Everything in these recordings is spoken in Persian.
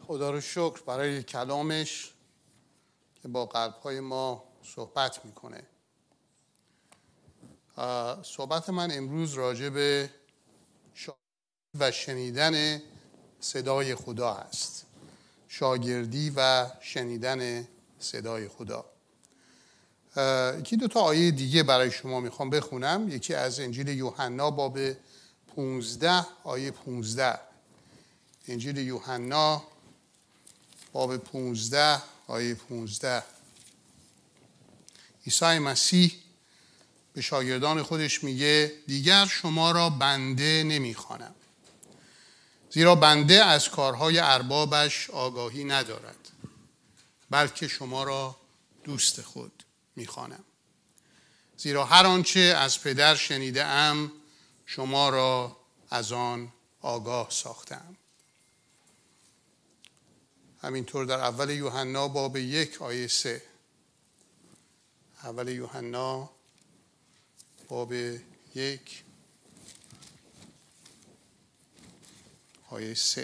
خدا رو شکر برای کلامش که با قلب‌های ما صحبت میکنه. صحبت من امروز راجع به و شنیدن صدای خدا است. شاگردی و شنیدن صدای خدا. یکی دو تا آیه دیگه برای شما میخوام بخونم. یکی از انجیل یوحنا باب 15 آیه 15. انجیل یوحنا باب 15 آیه 15. عیسی مسیح به شاگردان خودش میگه دیگر شما را بنده نمیخوانم، زیرا بنده از کارهای اربابش آگاهی ندارد، بلکه شما را دوست خود میخوانم، زیرا هر آنچه از پدر شنیده ام شما را از آن آگاه ساختم. همینطور در اول یوحنا باب 1 آیه 3. اول یوحنا باب 1 آیه 3.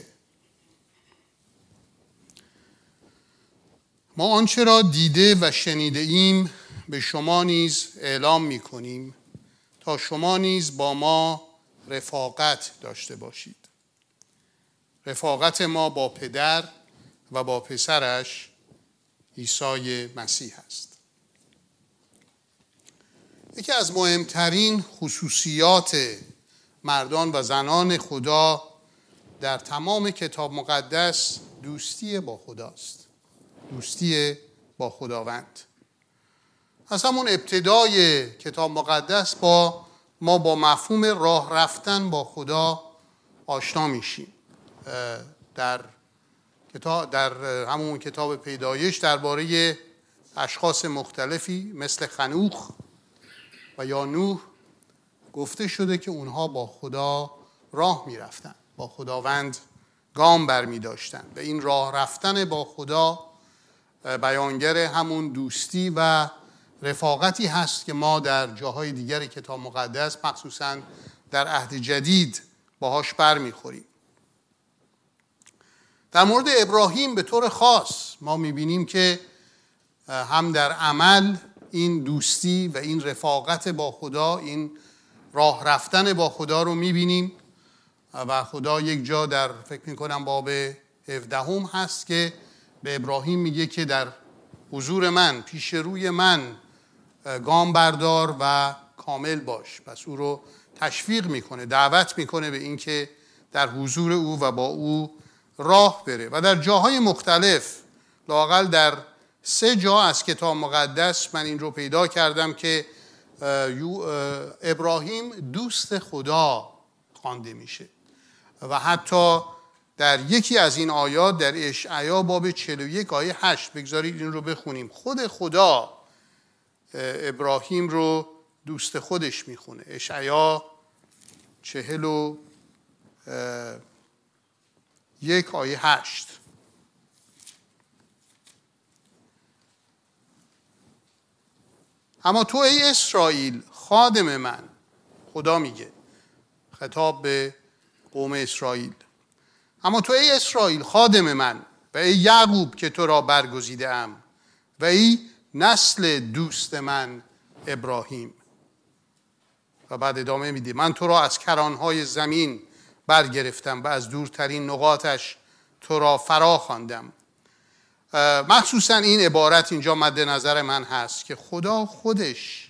ما آنچه را دیده و شنیده ایم به شما نیز اعلام می کنیم تا شما نیز با ما رفاقت داشته باشید. رفاقت ما با پدر و با پسرش عیسی مسیح است. یکی از مهمترین خصوصیات مردان و زنان خدا در تمام کتاب مقدس دوستی با خداست. دوستی با خداوند. از همون ابتدای کتاب مقدس ما با مفهوم راه رفتن با خدا آشنا میشیم. در همون کتاب پیدایش درباره اشخاص مختلفی مثل خنوخ و یا نوح گفته شده که اونها با خدا راه میرفتن، با خداوند گام برمی داشتن و این راه رفتن با خدا بیانگر همون دوستی و رفاقتی هست که ما در جاهای دیگر کتاب مقدس مخصوصا در عهد جدید باهاش برمیخوریم. در مورد ابراهیم به طور خاص ما میبینیم که هم در عمل این دوستی و این رفاقت با خدا، این راه رفتن با خدا رو میبینیم و خدا یک جا در فکر میکنم باب 17 هست که به ابراهیم میگه که در حضور من، پیش روی من گام بردار و کامل باش. پس او رو تشویق میکنه، دعوت میکنه به این که در حضور او و با او راه بره. و در جاهای مختلف، لااقل در 3 جا از کتاب مقدس من این رو پیدا کردم که ابراهیم دوست خدا خوانده میشه. و حتی در یکی از این آیات در اشعیا باب 41 آیه 8 بگذارید این رو بخونیم. خود خدا ابراهیم رو دوست خودش میخونه. اشعیا 41 آیه 8. اما تو ای اسرائیل خادم من، خدا میگه، خطاب به قوم اسرائیل، اما تو ای اسرائیل خادم من و ای یعقوب که تو را برگزیده ام و ای نسل دوست من ابراهیم. و بعد ادامه میده من تو را از کرانهای زمین برگرفتم و از دورترین نقاطش تو را فرا خواندم. مخصوصا این عبارت اینجا مد نظر من هست که خدا خودش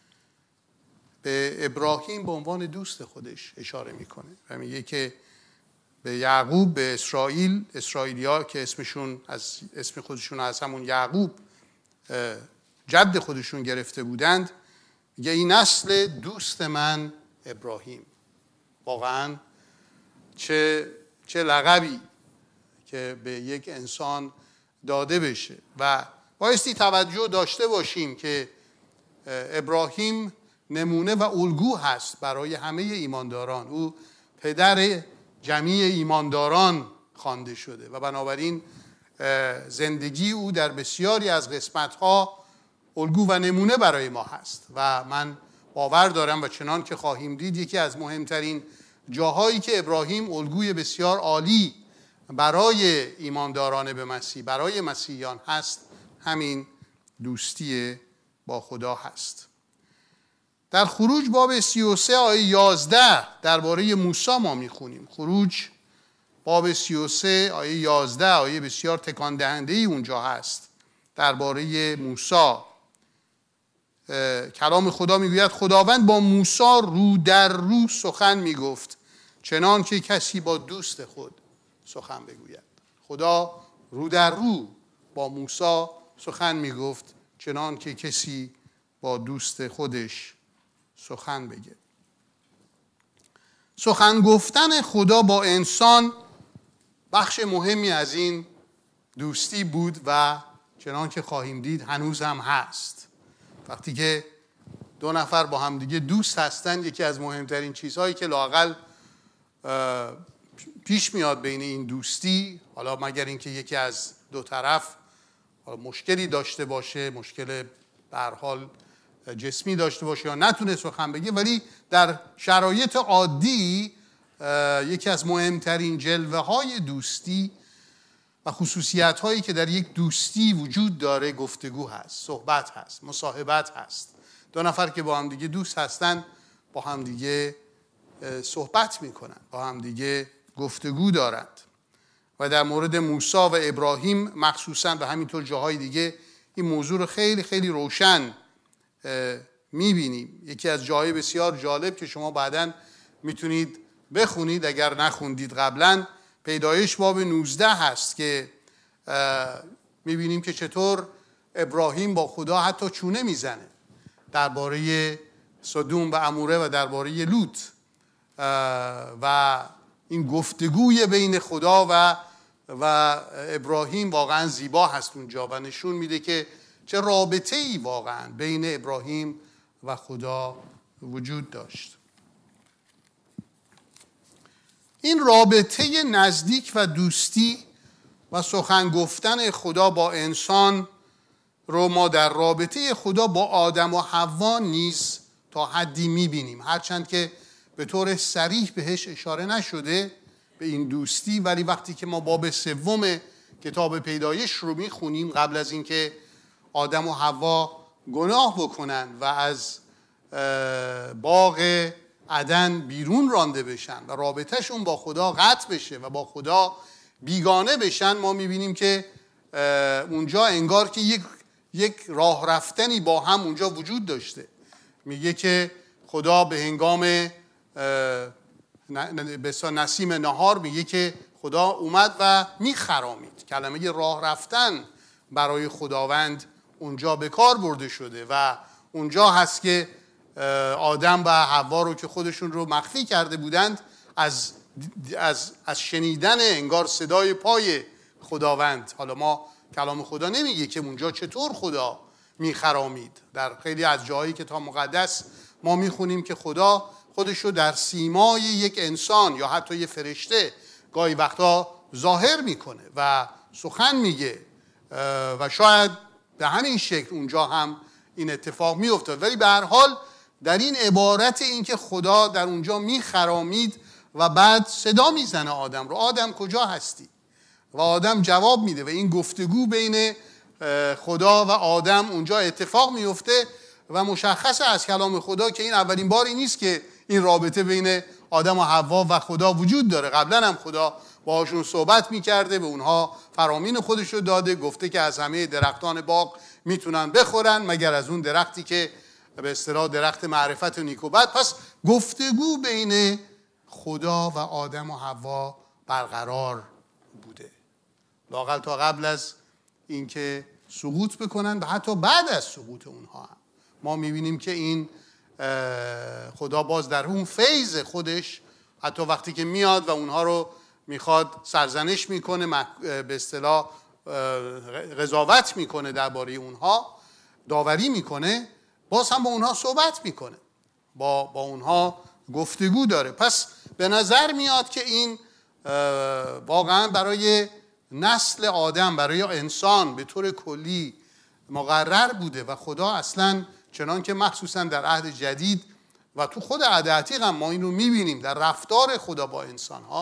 به ابراهیم به عنوان دوست خودش اشاره میکنه و میگه که به یعقوب، به اسرائیلیا که اسم خودشون از همون یعقوب جد خودشون گرفته بودند، میگه این نسل دوست من ابراهیم. واقعا چه لقبی که به یک انسان داده بشه. و بایستی توجه داشته باشیم که ابراهیم نمونه و الگو هست برای همه ایمانداران. او پدر جمیع ایمانداران خوانده شده و بنابراین زندگی او در بسیاری از قسمت‌ها الگو و نمونه برای ما هست و من باور دارم و چنان که خواهیم دید یکی از مهمترین جاهایی که ابراهیم الگوی بسیار عالی برای ایمانداران به مسیح، برای مسیحیان هست، همین دوستی با خدا هست. در خروج باب 33 آیه 11 درباره موسی ما میخونیم. خروج باب 33 آیه 11 آیه بسیار تکان دهنده ای اونجا هست درباره موسی. کلام خدا میگوید خداوند با موسی رو در رو سخن میگفت چنان که کسی با دوست خود سخن بگوید. خدا رو در رو با موسی سخن میگفت چنان که کسی با دوست خودش سخن بگه. سخن گفتن خدا با انسان بخش مهمی از این دوستی بود و چنان که خواهیم دید هنوز هم هست. وقتی که دو نفر با هم دیگه دوست هستن، یکی از مهمترین چیزهایی که لااقل پیش میاد بین این دوستی، حالا مگر اینکه یکی از دو طرف مشکلی داشته باشه، مشکل به هر حال جسمی داشته باشه یا نتونه سخن بگه، ولی در شرایط عادی یکی از مهمترین جلوه های دوستی و خصوصیت هایی که در یک دوستی وجود داره گفتگو هست، صحبت هست، مصاحبت هست. دو نفر که با هم دیگه دوست هستن با هم دیگه صحبت میکنن، با هم دیگه گفتگو دارند. و در مورد موسی و ابراهیم مخصوصا و همینطور جاهای دیگه این موضوع رو خیلی خیلی روشن میبینیم. یکی از جاهای بسیار جالب که شما بعداً میتونید بخونید اگر نخوندید قبلاً، پیدایش باب 19 هست که میبینیم که چطور ابراهیم با خدا حتی چونه میزنه درباره سدوم و عموره و درباره لوط، و این گفتگوی بین خدا و ابراهیم واقعا زیبا هست اونجا و نشون میده که چه رابطه‌ای واقعا بین ابراهیم و خدا وجود داشت. این رابطه نزدیک و دوستی و سخن گفتن خدا با انسان رو ما در رابطه خدا با آدم و حوا نیز تا حدی میبینیم، هرچند که به طور صریح بهش اشاره نشده به این دوستی، ولی وقتی که ما باب 3 کتاب پیدایش رو میخونیم، قبل از اینکه آدم و حوا گناه بکنن و از باغ عدن بیرون رانده بشن و رابطهشون با خدا قطع بشه و با خدا بیگانه بشن، ما میبینیم که اونجا انگار که یک راه رفتنی با هم اونجا وجود داشته. میگه که خدا به هنگام نسیم نهار میگه که خدا اومد و میخرامید. کلمه راه رفتن برای خداوند اونجا به کار برده شده و اونجا هست که آدم و حوا رو که خودشون رو مخفی کرده بودند از شنیدن انگار صدای پای خداوند. حالا ما کلام خدا نمیگه که اونجا چطور خدا میخرامید. در خیلی از جاهای کتاب مقدس ما میخونیم که خدا خودش رو در سیمای یک انسان یا حتی یک فرشته گاهی وقتا ظاهر میکنه و سخن میگه و شاید به همین شکل اونجا هم این اتفاق میافتاد. ولی به هر حال در این عبارت این که خدا در اونجا میخرامید و بعد صدا میزنه آدم رو، آدم کجا هستی؟ و آدم جواب میده و این گفتگو بین خدا و آدم اونجا اتفاق میفته و مشخصه از کلام خدا که این اولین باری نیست که این رابطه بین آدم و حوا و خدا وجود داره. قبلا هم خدا باهاشون صحبت میکرده، به اونها فرامین خودش رو داده، گفته که از همه درختان باغ میتونن بخورن مگر از اون درختی که به اصطلاح درخت معرفت و نیک و بد. پس گفتگو بین خدا و آدم و حوا برقرار بوده، لااقل تا قبل از اینکه سقوط بکنن و حتی بعد از سقوط اونها هم ما میبینیم که این خدا باز در اون فیض خودش حتی وقتی که میاد و اونها رو میخواد سرزنش میکنه، به اصطلاح قضاوت میکنه درباره اونها، داوری میکنه، باز هم با اونها صحبت میکنه، با اونها گفتگو داره. پس به نظر میاد که این واقعا برای نسل آدم، برای انسان به طور کلی مقرر بوده و خدا اصلا چنان که مخصوصا در عهد جدید و تو خود عهد عتیق هم ما این رو میبینیم در رفتار خدا با انسانها،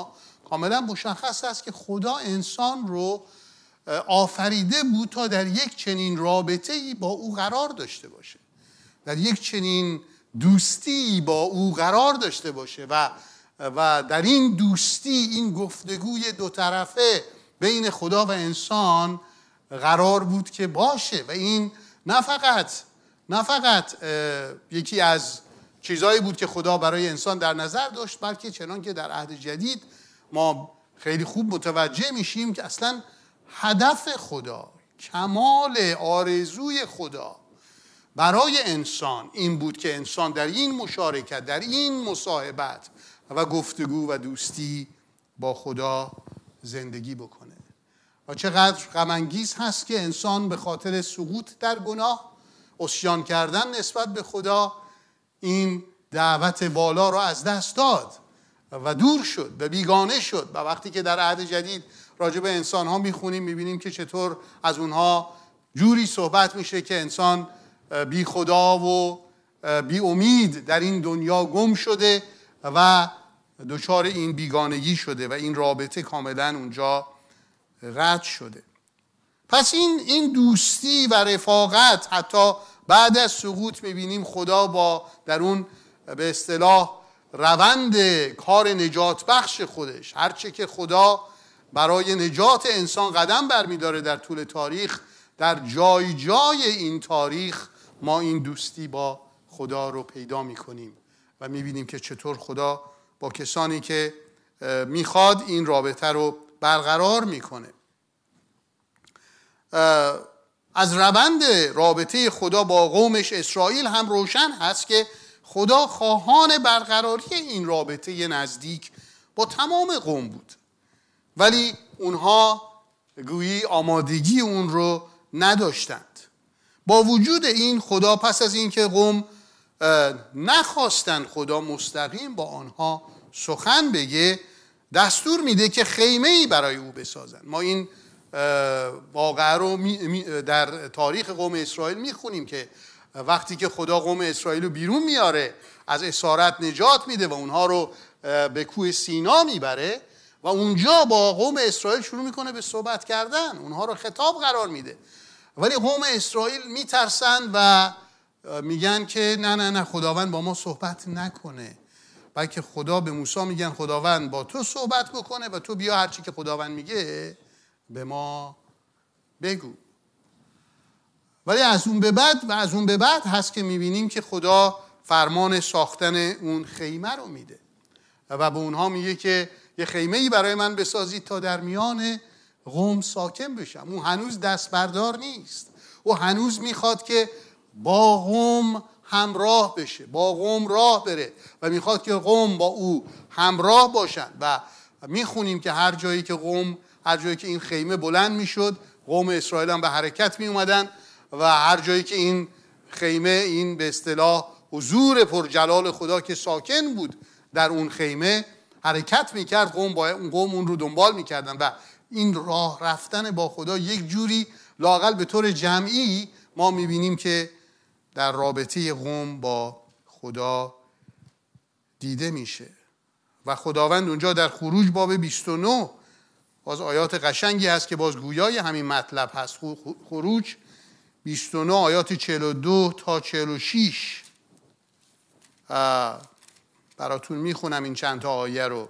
کاملا مشخص است که خدا انسان رو آفریده بود تا در یک چنین رابطه‌ای با او قرار داشته باشه، در یک چنین دوستی با او قرار داشته باشه و در این دوستی، این گفتگوی دو طرفه بین خدا و انسان قرار بود که باشه. و این نه فقط یکی از چیزایی بود که خدا برای انسان در نظر داشت، بلکه چنان که در عهد جدید ما خیلی خوب متوجه میشیم که اصلا هدف خدا، کمال آرزوی خدا برای انسان این بود که انسان در این مشارکت، در این مصاحبت و گفتگو و دوستی با خدا زندگی بکنه. و چقدر غم انگیز هست که انسان به خاطر سقوط در گناه، عصیان کردن نسبت به خدا، این دعوت بالا را از دست داد و دور شد و بیگانه شد. و وقتی که در عهد جدید راجع به انسان ها میخونیم، میبینیم که چطور از اونها جوری صحبت میشه که انسان بی خدا و بی امید در این دنیا گم شده و دچار این بیگانگی شده و این رابطه کاملا اونجا قطع شده. پس این دوستی و رفاقت حتی بعد از سقوط میبینیم خدا با در اون به اصطلاح روند کار نجات بخش خودش، هرچه که خدا برای نجات انسان قدم برمیداره در طول تاریخ، در جای جای این تاریخ ما این دوستی با خدا رو پیدا میکنیم و میبینیم که چطور خدا با کسانی که میخواد این رابطه رو برقرار میکنه. از روند رابطه خدا با قومش اسرائیل هم روشن هست که خدا خواهان برقراری این رابطه نزدیک با تمام قوم بود، ولی اونها گویی آمادگی اون رو نداشتند. با وجود این خدا پس از اینکه قوم نخواستند خدا مستقیم با آنها سخن بگه، دستور میده که خیمه‌ای برای او بسازن. ما این واقعه رو در تاریخ قوم اسرائیل میخونیم که وقتی که خدا قوم اسرائیل رو بیرون میاره، از اسارت نجات میده و اونها رو به کوه سینا میبره و اونجا با قوم اسرائیل شروع میکنه به صحبت کردن، اونها رو خطاب قرار میده. ولی قوم اسرائیل میترسن و میگن که نه خداوند با ما صحبت نکنه، بلکه خدا به موسی میگن خداوند با تو صحبت بکنه و تو بیا هرچی که خداوند میگه به ما بگو. ولی از اون به بعد هست که میبینیم که خدا فرمان ساختن اون خیمه رو میده و به اونها میگه که یه خیمه‌ای برای من بسازید تا در میان قوم ساکن بشم. اون هنوز دست بردار نیست، او هنوز میخواد که با قوم همراه بشه، با قوم راه بره و میخواد که قوم با او همراه باشن. و میخونیم که هر جایی که این خیمه بلند میشد، قوم اسرائیل هم به حرکت می اومدن و هر جایی که این خیمه، این به اصطلاح حضور پرجلال خدا که ساکن بود در اون خیمه حرکت میکرد، قوم اون رو دنبال میکردن و این راه رفتن با خدا یک جوری لااقل به طور جمعی ما میبینیم که در رابطه قوم با خدا دیده میشه. و خداوند اونجا در خروج باب 29 باز آیات قشنگی هست که باز گویای همین مطلب هست. خروج 29 آیات 42 تا 46 براتون میخونم این چند تا آیه رو.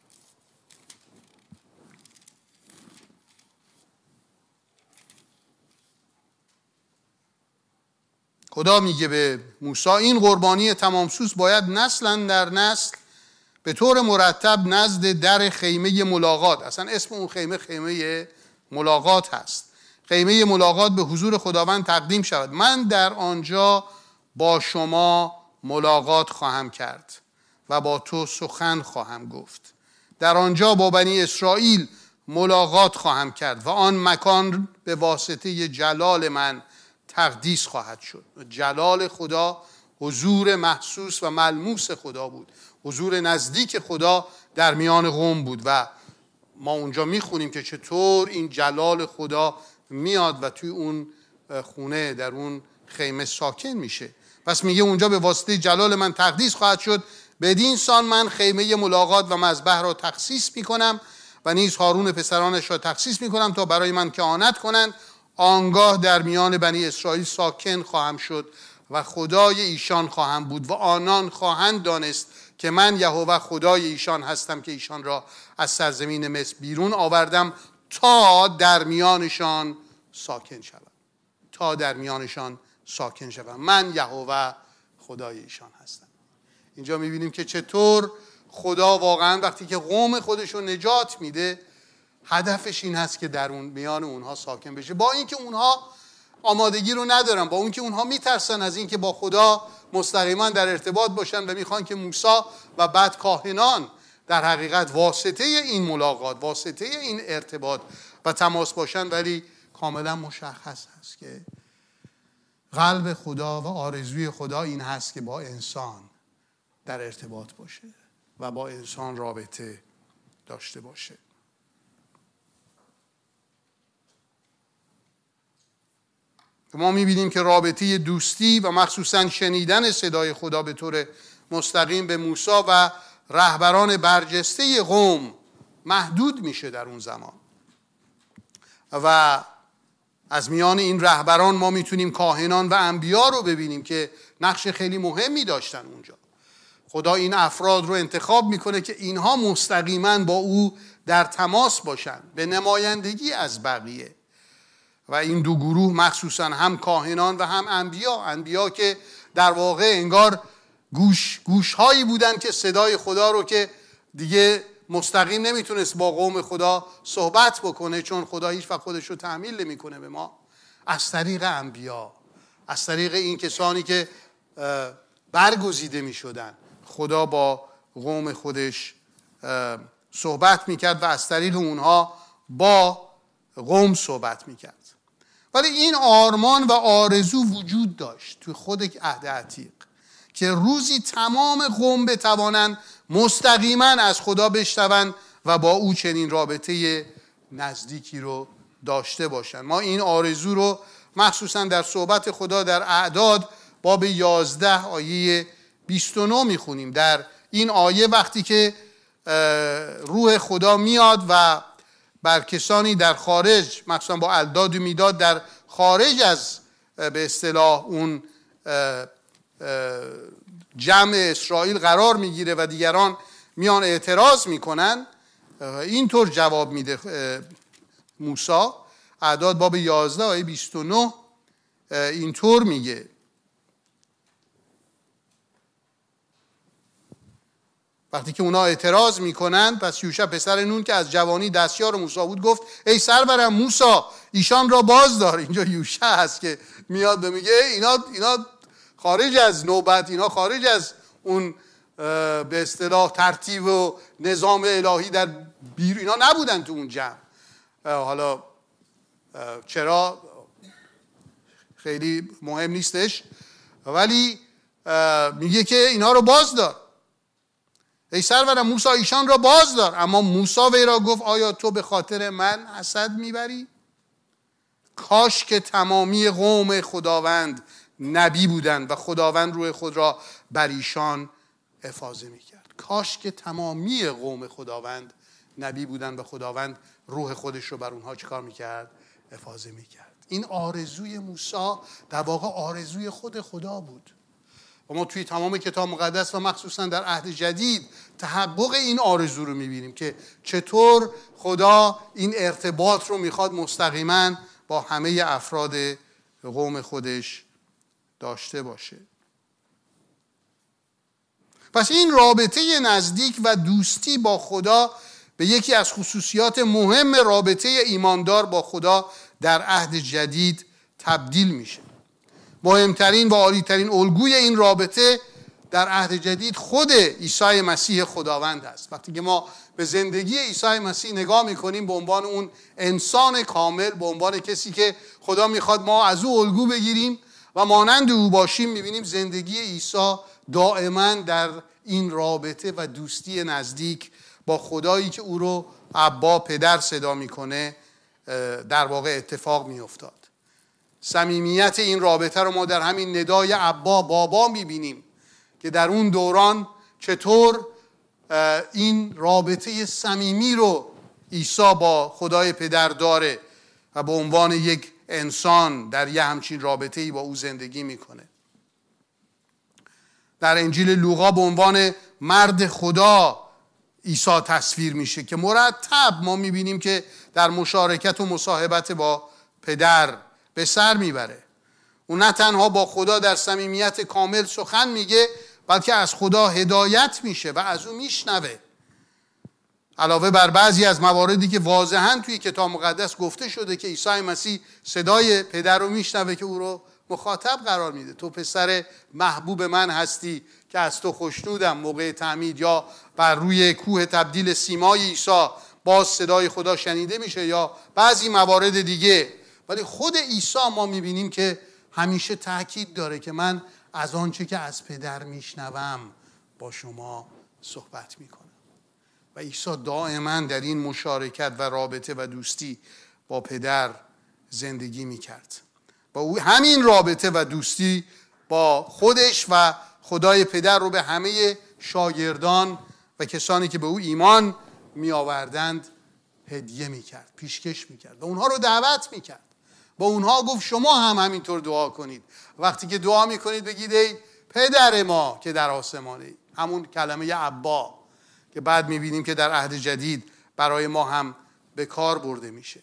خدا میگه به موسی این قربانی تمامسوز باید نسلا در نسل به طور مرتب نزد در خیمه ملاقات، اصلا اسم اون خیمه ملاقات هست، خیمه ملاقات به حضور خداوند تقدیم شود. من در آنجا با شما ملاقات خواهم کرد و با تو سخن خواهم گفت. در آنجا با بنی اسرائیل ملاقات خواهم کرد و آن مکان به واسطه جلال من تقدیس خواهد شد. جلال خدا حضور محسوس و ملموس خدا بود، حضور نزدیک خدا در میان قوم بود و ما اونجا میخونیم که چطور این جلال خدا میاد و توی اون خونه در اون خیمه ساکن میشه. پس میگه اونجا به واسطه جلال من تقدیس خواهد شد، بدین سان من خیمه ملاقات و مذبح را تخصیص میکنم و نیز هارون پسرانش را تخصیص میکنم تا برای من کهانت کنند. آنگاه در میان بنی اسرائیل ساکن خواهم شد و خدای ایشان خواهم بود و آنان خواهند دانست که من یهوه خدای ایشان هستم که ایشان را از سرزمین مصر بیرون آوردم تا در میانشان ساکن شوم. تا در میانشان ساکن شوم. من یهوه خدای ایشان هستم. اینجا میبینیم که چطور خدا واقعا وقتی که قوم خودش رو نجات میده هدفش این هست که در میان اونها ساکن بشه، با اینکه اونها آمادگی رو ندارن، با اون که اونها میترسن از اینکه با خدا مستقیما در ارتباط باشن و میخوان که موسی و بعد کاهنان در حقیقت واسطه این ملاقات، واسطه این ارتباط و تماس باشن، ولی کاملا مشخص هست که قلب خدا و آرزوی خدا این هست که با انسان در ارتباط باشه و با انسان رابطه داشته باشه. ما می‌بینیم که رابطه دوستی و مخصوصاً شنیدن صدای خدا به طور مستقیم به موسی و رهبران برجسته قوم محدود میشه در اون زمان و از میان این رهبران ما میتونیم کاهنان و انبیا رو ببینیم که نقش خیلی مهمی داشتن اونجا. خدا این افراد رو انتخاب میکنه که اینها مستقیما با او در تماس باشن به نمایندگی از بقیه. و این دو گروه مخصوصا هم کاهنان و هم انبیا که در واقع انگار گوشهایی بودن که صدای خدا رو که دیگه مستقیم نمیتونست با قوم خدا صحبت بکنه، چون خدا هیچ وقت خودش رو تحمیل نمیکنه به ما، از طریق انبیا، از طریق این کسانی که برگزیده میشدن خدا با قوم خودش صحبت میکرد و از طریق اونها با قوم صحبت میکرد. ولی این آرمان و آرزو وجود داشت تو خود عهد عتیق که روزی تمام قوم بتوانند مستقیما از خدا بشنوند و با او چنین رابطه نزدیکی رو داشته باشند. ما این آرزو رو مخصوصا در صحبت خدا در اعداد باب 11 آیه 29 میخونیم. در این آیه وقتی که روح خدا میاد و بر کسانی در خارج، مخصوصا با الداد و میداد در خارج از به اصطلاح اون جمع اسرائیل قرار میگیره و دیگران میان اعتراض میکنن، اینطور جواب میده موسی. اعداد باب 11 آیه 29 اینطور میگه: وقتی که اونا اعتراض میکنند، پس یوشع پسر نون که از جوانی دستیار موسی بود گفت ای سرورم موسی ایشان را باز دار. اینجا یوشع هست که میاد و میگه اینا خارج از نوبت، اینا خارج از اون به اصطلاح ترتیب و نظام الهی در اینا نبودن تو اون جمع. حالا چرا خیلی مهم نیستش، ولی میگه که اینا رو باز دار. ای سرورم موسی ایشان را باز دار. اما موسی وی را گفت آیا تو به خاطر من حسد میبری؟ کاش که تمامی قوم خداوند نبی بودند و خداوند روح خود را بر ایشان افاضه میکرد. کاش که تمامی قوم خداوند نبی بودند و خداوند روح خودش رو بر اونها چیکار میکرد؟ افاضه میکرد. این آرزوی موسی در واقع آرزوی خود خدا بود. و ما توی تمام کتاب مقدس و مخصوصا در عهد جدید تحقق این آرزو رو میبینیم که چطور خدا این ارتباط رو میخواد مستقیما با همه افراد قوم خودش داشته باشه. پس این رابطه نزدیک و دوستی با خدا به یکی از خصوصیات مهم رابطه ایماندار با خدا در عهد جدید تبدیل میشه. مهمترین و عالیترین الگوی این رابطه در عهد جدید خود عیسی مسیح خداوند است. وقتی که ما به زندگی عیسی مسیح نگاه میکنیم به عنوان اون انسان کامل، به عنوان کسی که خدا میخواد ما از او الگو بگیریم و مانند او باشیم، میبینیم زندگی عیسی دائما در این رابطه و دوستی نزدیک با خدایی که او رو ابا پدر صدا میکنه در واقع اتفاق میافتاد. صمیمیت این رابطه رو ما در همین ندای ابا بابا میبینیم که در اون دوران چطور این رابطه صمیمی رو عیسی با خدای پدر داره و به عنوان یک انسان در یه همچین رابطه‌ای با او زندگی میکنه. در انجیل لوقا به عنوان مرد خدا عیسی تصویر میشه که مرتب ما میبینیم که در مشارکت و مصاحبت با پدر به سر میبره. او نه تنها با خدا در صمیمیت کامل سخن میگه، بلکه از خدا هدایت میشه و از او میشنوه. علاوه بر بعضی از مواردی که واضحاً توی کتاب مقدس گفته شده که عیسی مسیح صدای پدر رو میشنوه که او رو مخاطب قرار میده. تو پسر محبوب من هستی که از تو خوشنودم موقع تعمید، یا بر روی کوه تبدیل سیمای عیسی باز صدای خدا شنیده میشه، یا بعضی موارد دیگه. ولی خود عیسی ما میبینیم که همیشه تاکید داره که من از آنچه که از پدر میشنوم با شما صحبت میکنم. و عیسی دائما در این مشارکت و رابطه و دوستی با پدر زندگی میکرد. با او همین رابطه و دوستی با خودش و خدای پدر رو به همه شاگردان و کسانی که به او ایمان می آوردند هدیه می کرد، پیشکش می کرد و اونها رو دعوت می کرد. با اونها گفت شما هم همینطور دعا کنید. وقتی که دعا می کنید بگید ای پدر ما که در آسمانی. همون کلمه ابا که بعد می بینیم که در عهد جدید برای ما هم به کار برده میشه.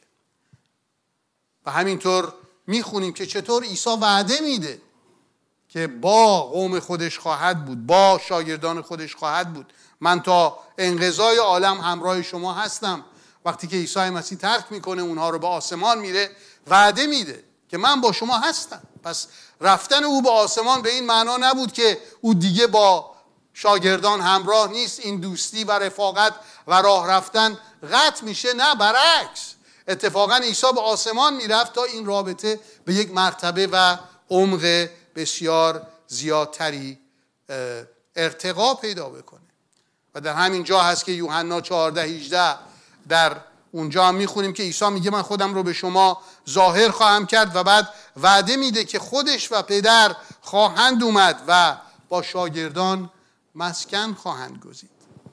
و همینطور می خونیم که چطور عیسی وعده میده که با قوم خودش خواهد بود، با شاگردان خودش خواهد بود. من تا انقضای عالم همراه شما هستم. وقتی که عیسی مسیح ترک میکنه اونها رو به آسمان میره، وعده میده که من با شما هستم. پس رفتن او به آسمان به این معنا نبود که او دیگه با شاگردان همراه نیست، این دوستی و رفاقت و راه رفتن قطع میشه. نه، برعکس. اتفاقا عیسی به آسمان میرفت تا این رابطه به یک مرتبه و عمق بسیار زیادتری ارتقا پیدا بکنه. و در همین جا هست که یوحنا 14:18 در اونجا هم میخونیم که عیسی میگه من خودم رو به شما ظاهر خواهم کرد و بعد وعده میده که خودش و پدر خواهند اومد و با شاگردان مسکن خواهند گزید.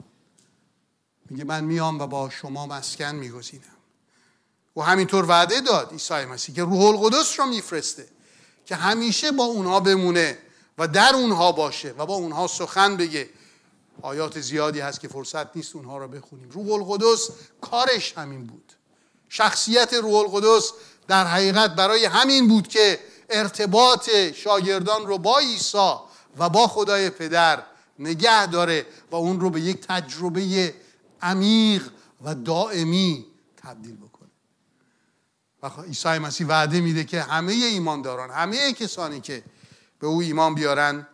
میگه من میام و با شما مسکن میگزینم. و همینطور وعده داد عیسی مسیح که روح القدس رو میفرسته که همیشه با اونها بمونه و در اونها باشه و با اونها سخن بگه. آیات زیادی هست که فرصت نیست اونها رو بخونیم. روح القدس کارش همین بود. شخصیت روح القدس در حقیقت برای همین بود که ارتباط شاگردان رو با عیسی و با خدای پدر نگه داره و اون رو به یک تجربه عمیق و دائمی تبدیل بکنه. و عیسی مسیح وعده میده که همه ایمانداران، همه کسانی که به او ایمان بیارن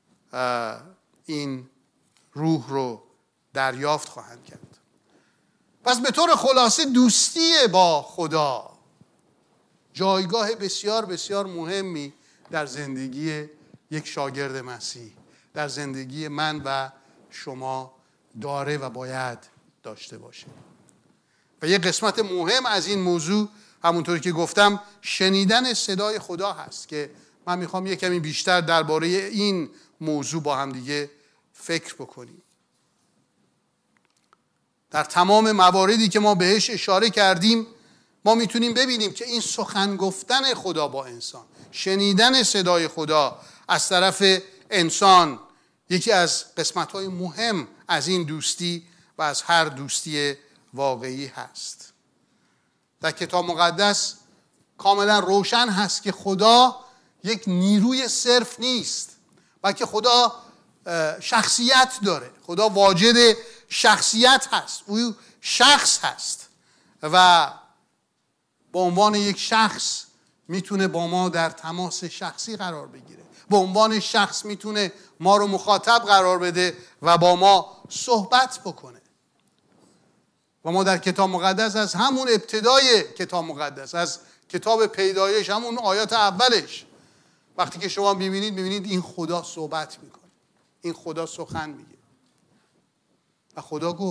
این روح رو دریافت خواهند کرد. پس به طور خلاصه دوستی با خدا جایگاه بسیار بسیار مهمی در زندگی یک شاگرد مسیح، در زندگی من و شما داره و باید داشته باشه. و یک قسمت مهم از این موضوع همونطوری که گفتم شنیدن صدای خدا هست که من میخوام یک کمی بیشتر درباره این موضوع با هم دیگه فکر بکنیم. در تمام مواردی که ما بهش اشاره کردیم ما میتونیم ببینیم که این سخن گفتن خدا با انسان، شنیدن صدای خدا از طرف انسان یکی از قسمت‌های مهم از این دوستی و از هر دوستی واقعی هست. در کتاب مقدس کاملا روشن هست که خدا یک نیروی صرف نیست، بلکه خدا شخصیت داره. خدا واجد شخصیت هست. او شخص هست و به عنوان یک شخص میتونه با ما در تماس شخصی قرار بگیره. به عنوان شخص میتونه ما رو مخاطب قرار بده و با ما صحبت بکنه. و ما در کتاب مقدس از همون ابتدای کتاب مقدس، از کتاب پیدایش، همون آیات اولش، وقتی که شما میبینید این خدا صحبت میکنه، این خدا سخن میگه. و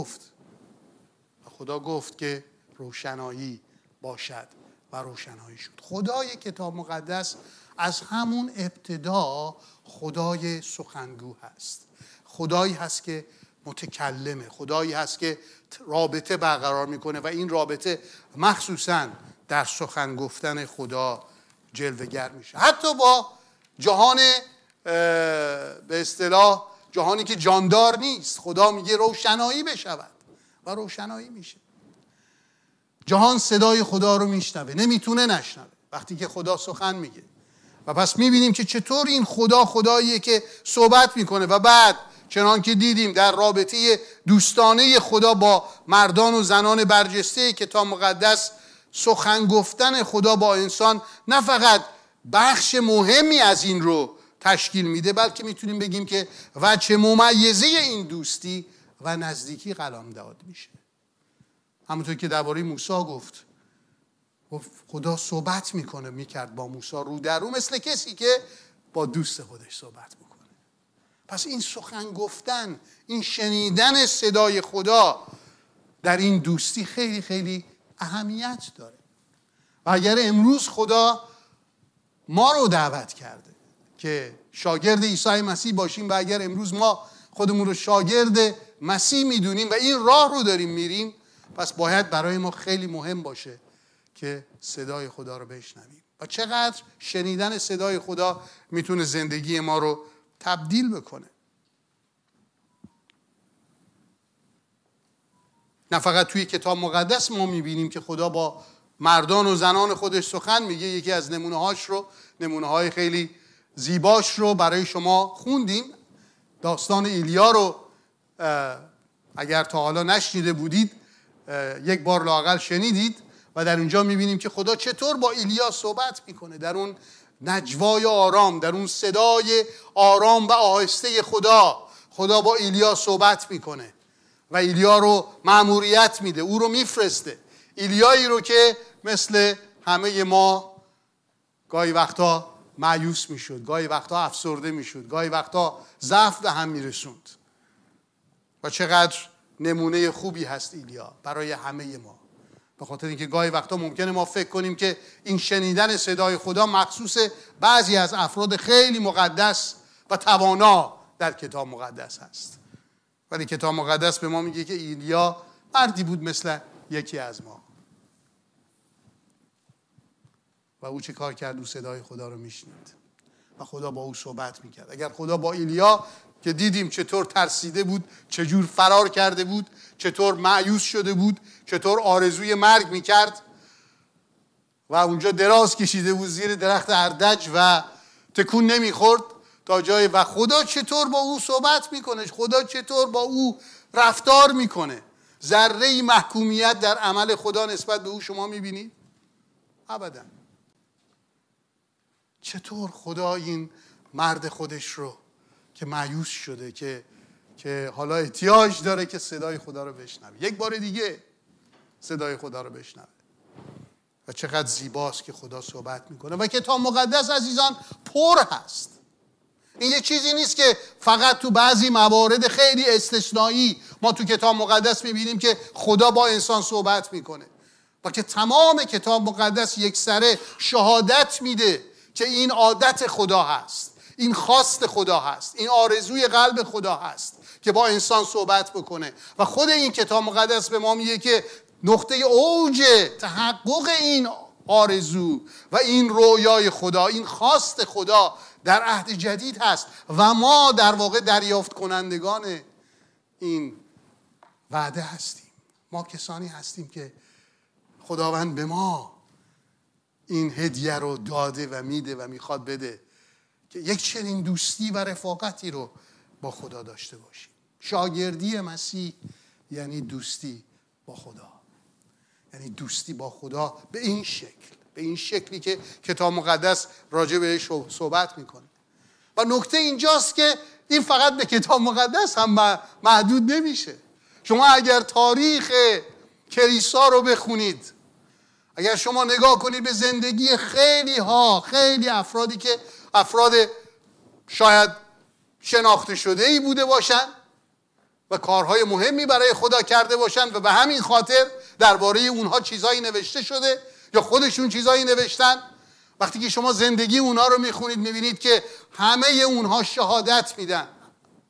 خدا گفت که روشنایی باشد و روشنایی شد. خدای کتاب مقدس از همون ابتدا خدای سخنگو هست. خدایی هست که متکلمه، خدایی هست که رابطه برقرار میکنه و این رابطه مخصوصاً در سخن گفتن خدا جلوه‌گر میشه. حتی با جهان به اصطلاح جهانی که جاندار نیست، خدا میگه روشنایی بشود و روشنایی میشه. جهان صدای خدا رو میشنوه، نمیتونه نشنوه وقتی که خدا سخن میگه. و پس میبینیم که چطور این خدا خداییه که صحبت میکنه و بعد چنان که دیدیم در رابطه دوستانه خدا با مردان و زنان برجسته کتاب مقدس، سخن گفتن خدا با انسان نه فقط بخش مهمی از این رو تشکیل میده، بلکه میتونیم بگیم که وجه ممیزه این دوستی و نزدیکی قلمداد میشه. همونطور که درباره موسی گفت خدا صحبت میکرد با موسی رو در رو مثل کسی که با دوست خودش صحبت میکنه. پس این سخن گفتن، این شنیدن صدای خدا در این دوستی خیلی خیلی اهمیت داره. و اگر امروز خدا ما رو دعوت کرده که شاگرد عیسی مسیح باشیم و اگر امروز ما خودمون رو شاگرد مسیح میدونیم و این راه رو داریم میریم، پس باید برای ما خیلی مهم باشه که صدای خدا رو بشنویم. و چقدر شنیدن صدای خدا میتونه زندگی ما رو تبدیل بکنه. نه فقط توی کتاب مقدس ما میبینیم که خدا با مردان و زنان خودش سخن میگه. یکی از نمونه‌های خیلی زیباش رو برای شما خوندیم. داستان ایلیا رو اگر تا حالا نشنیده بودید یک بار لااقل شنیدید و در اونجا میبینیم که خدا چطور با ایلیا صحبت میکنه. در اون نجوای آرام، در اون صدای آرام و آهسته خدا با ایلیا صحبت میکنه و ایلیا رو مأموریت میده، او رو میفرسته. ایلیایی رو که مثل همه ما گاهی وقتا مایوس میشد، گاهی وقتا افسرده میشد، گاهی وقتا ضعف به هم میرسوند. و چقدر نمونه خوبی هست ایلیا برای همه ما. به خاطر اینکه گاهی وقتا ممکنه ما فکر کنیم که این شنیدن صدای خدا مخصوص بعضی از افراد خیلی مقدس و توانا در کتاب مقدس هست. ولی کتاب مقدس به ما میگه که ایلیا مردی بود مثل یکی از ما. و او چه کار کرد؟ او صدای خدا رو میشنید و خدا با او صحبت میکرد. اگر خدا با ایلیا که دیدیم چطور ترسیده بود، چجور فرار کرده بود، چطور مایوس شده بود، چطور آرزوی مرگ میکرد و اونجا دراز کشیده بود زیر درخت اردج و تکون نمیخورد تا جای، و خدا چطور با او صحبت میکنه، خدا چطور با او رفتار میکنه. ذره محکومیت در عمل خدا نسبت به او شما میبینید؟ ابدا. چطور خدا این مرد خودش رو که مایوس شده، که حالا احتیاج داره که صدای خدا رو بشنوه، یک بار دیگه صدای خدا رو بشنوه. و چقدر زیباست که خدا صحبت میکنه. و کتاب مقدس عزیزان پر هست. این یه چیزی نیست که فقط تو بعضی موارد خیلی استثنایی ما تو کتاب مقدس میبینیم که خدا با انسان صحبت میکنه، و که تمام کتاب مقدس یکسره شهادت میده که این عادت خدا هست، این خواست خدا هست، این آرزوی قلب خدا هست که با انسان صحبت بکنه. و خود این کتاب مقدس به ما میگه که نقطه اوج تحقق این آرزو و این رویای خدا، این خواست خدا در عهد جدید هست و ما در واقع دریافت کنندگان این وعده هستیم. ما کسانی هستیم که خداوند به ما این هدیه رو داده و میده و میخواد بده که یک چنین دوستی و رفاقتی رو با خدا داشته باشیم. شاگردی مسیح یعنی دوستی با خدا، یعنی دوستی با خدا به این شکل، به این شکلی که کتاب مقدس راجع بهش صحبت میکنه. و نکته اینجاست که این فقط به کتاب مقدس هم محدود نمیشه. شما اگر تاریخ کلیسا رو بخونید، اگر شما نگاه کنید به زندگی خیلی افرادی که افراد شاید شناخته شده ای بوده باشن و کارهای مهمی برای خدا کرده باشن و به همین خاطر درباره اونها چیزایی نوشته شده یا خودشون چیزایی نوشتن، وقتی که شما زندگی اونها رو میخونید میبینید که همه اونها شهادت میدن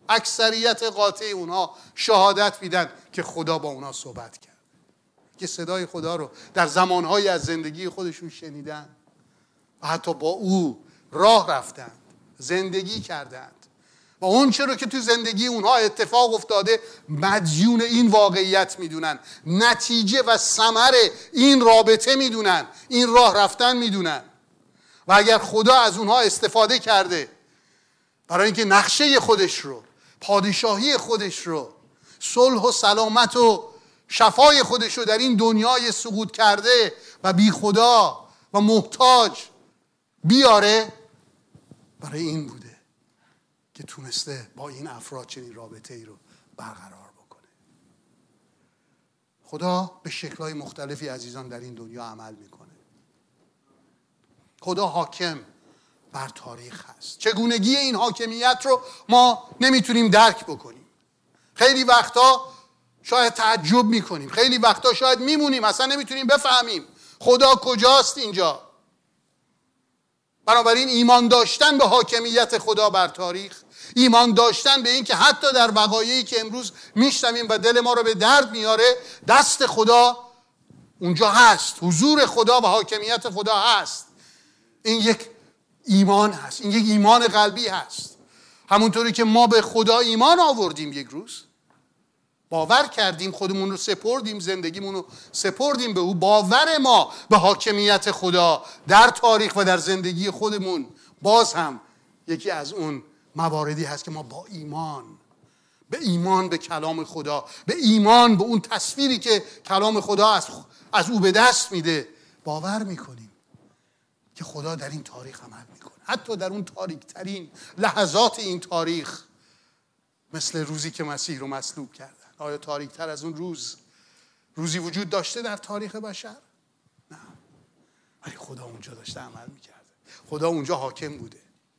اکثریت قاطع اونها شهادت میدن که خدا با اونها صحبت کرد، که صدای خدا رو در زمانهای از زندگی خودشون شنیدن و حتی با او راه رفتند، زندگی کردند و اون چرا که تو زندگی اونها اتفاق افتاده مدیون این واقعیت میدونن، نتیجه و ثمر این رابطه میدونن، این راه رفتن میدونن. و اگر خدا از اونها استفاده کرده برای اینکه نقشه خودش رو، پادشاهی خودش رو، صلح و سلامت و شفای خودش رو در این دنیای سقوط کرده و بی خدا و محتاج بیاره، برای این بوده که تونسته با این افراد چنین رابطه ای رو برقرار بکنه. خدا به شکل‌های مختلفی عزیزان در این دنیا عمل میکنه. خدا حاکم بر تاریخ هست. چگونگی این حاکمیت رو ما نمیتونیم درک بکنیم. خیلی وقتا شاید تعجب میکنیم، خیلی وقتا شاید میمونیم اصلا نمیتونیم بفهمیم خدا کجاست اینجا. بنابراین ایمان داشتن به حاکمیت خدا بر تاریخ، ایمان داشتن به این که حتی در وقایعی که امروز میشنویم و دل ما رو به درد میاره، دست خدا اونجا هست، حضور خدا و حاکمیت خدا هست، این یک ایمان هست، این یک ایمان قلبی هست. همونطوری که ما به خدا ایمان آوردیم، یک روز باور کردیم، خودمون رو سپردیم، زندگیمون رو سپردیم به او، باور ما به حاکمیت خدا در تاریخ و در زندگی خودمون باز هم یکی از اون مواردی هست که ما با ایمان به کلام خدا، به ایمان به اون تصویری که کلام خدا از او به دست میده باور میکنیم که خدا در این تاریخ عمل میکنه. حتی در اون تاریک ترین لحظات این تاریخ، مثل روزی که مسیح رو مصلوب کردن، آیا تاریک تر از اون روزی وجود داشته در تاریخ بشر؟ نه، ولی خدا اونجا داشته عمل میکرده، خدا اونجا حاکم بوده.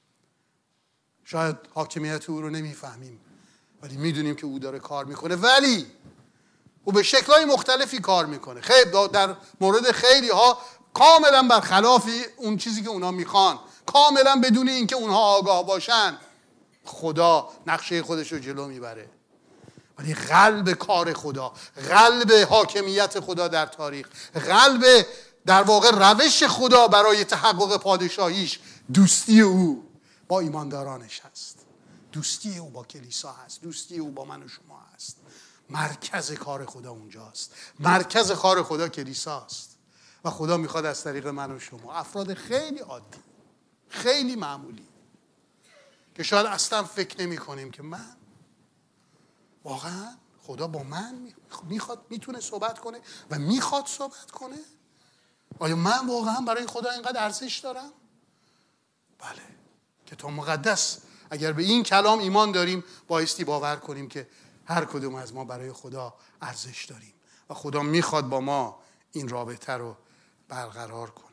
شاید حاکمیت او رو نمیفهمیم ولی میدونیم که او داره کار میکنه، ولی او به شکل‌های مختلفی کار میکنه. خیلی در مورد خیلی ها کاملا برخلاف اون چیزی که اونا میخوان، کاملا بدون اینکه اونها آگاه باشن، خدا نقشه خودش رو جلو میبره. ولی قلب کار خدا، قلب حاکمیت خدا در تاریخ، قلب در واقع روش خدا برای تحقق پادشاهیش، دوستی او با ایماندارانش هست، دوستی او با کلیسا هست، دوستی او با من و شما هست. مرکز کار خدا اونجاست، مرکز کار خدا کلیساست و خدا میخواد از طریق من و شما، افراد خیلی عادی، خیلی معمولی که شاید اصلا فکر نمی کنیم که من واقعا خدا با من میتونه صحبت کنه و میخواد صحبت کنه. آیا من واقعا برای خدا اینقدر ارزش دارم؟ بله. کتاب مقدس اگر به این کلام ایمان داریم بایستی باور کنیم که هر کدوم از ما برای خدا ارزش داریم و خدا میخواد با ما این رابطه رو برقرار کنه.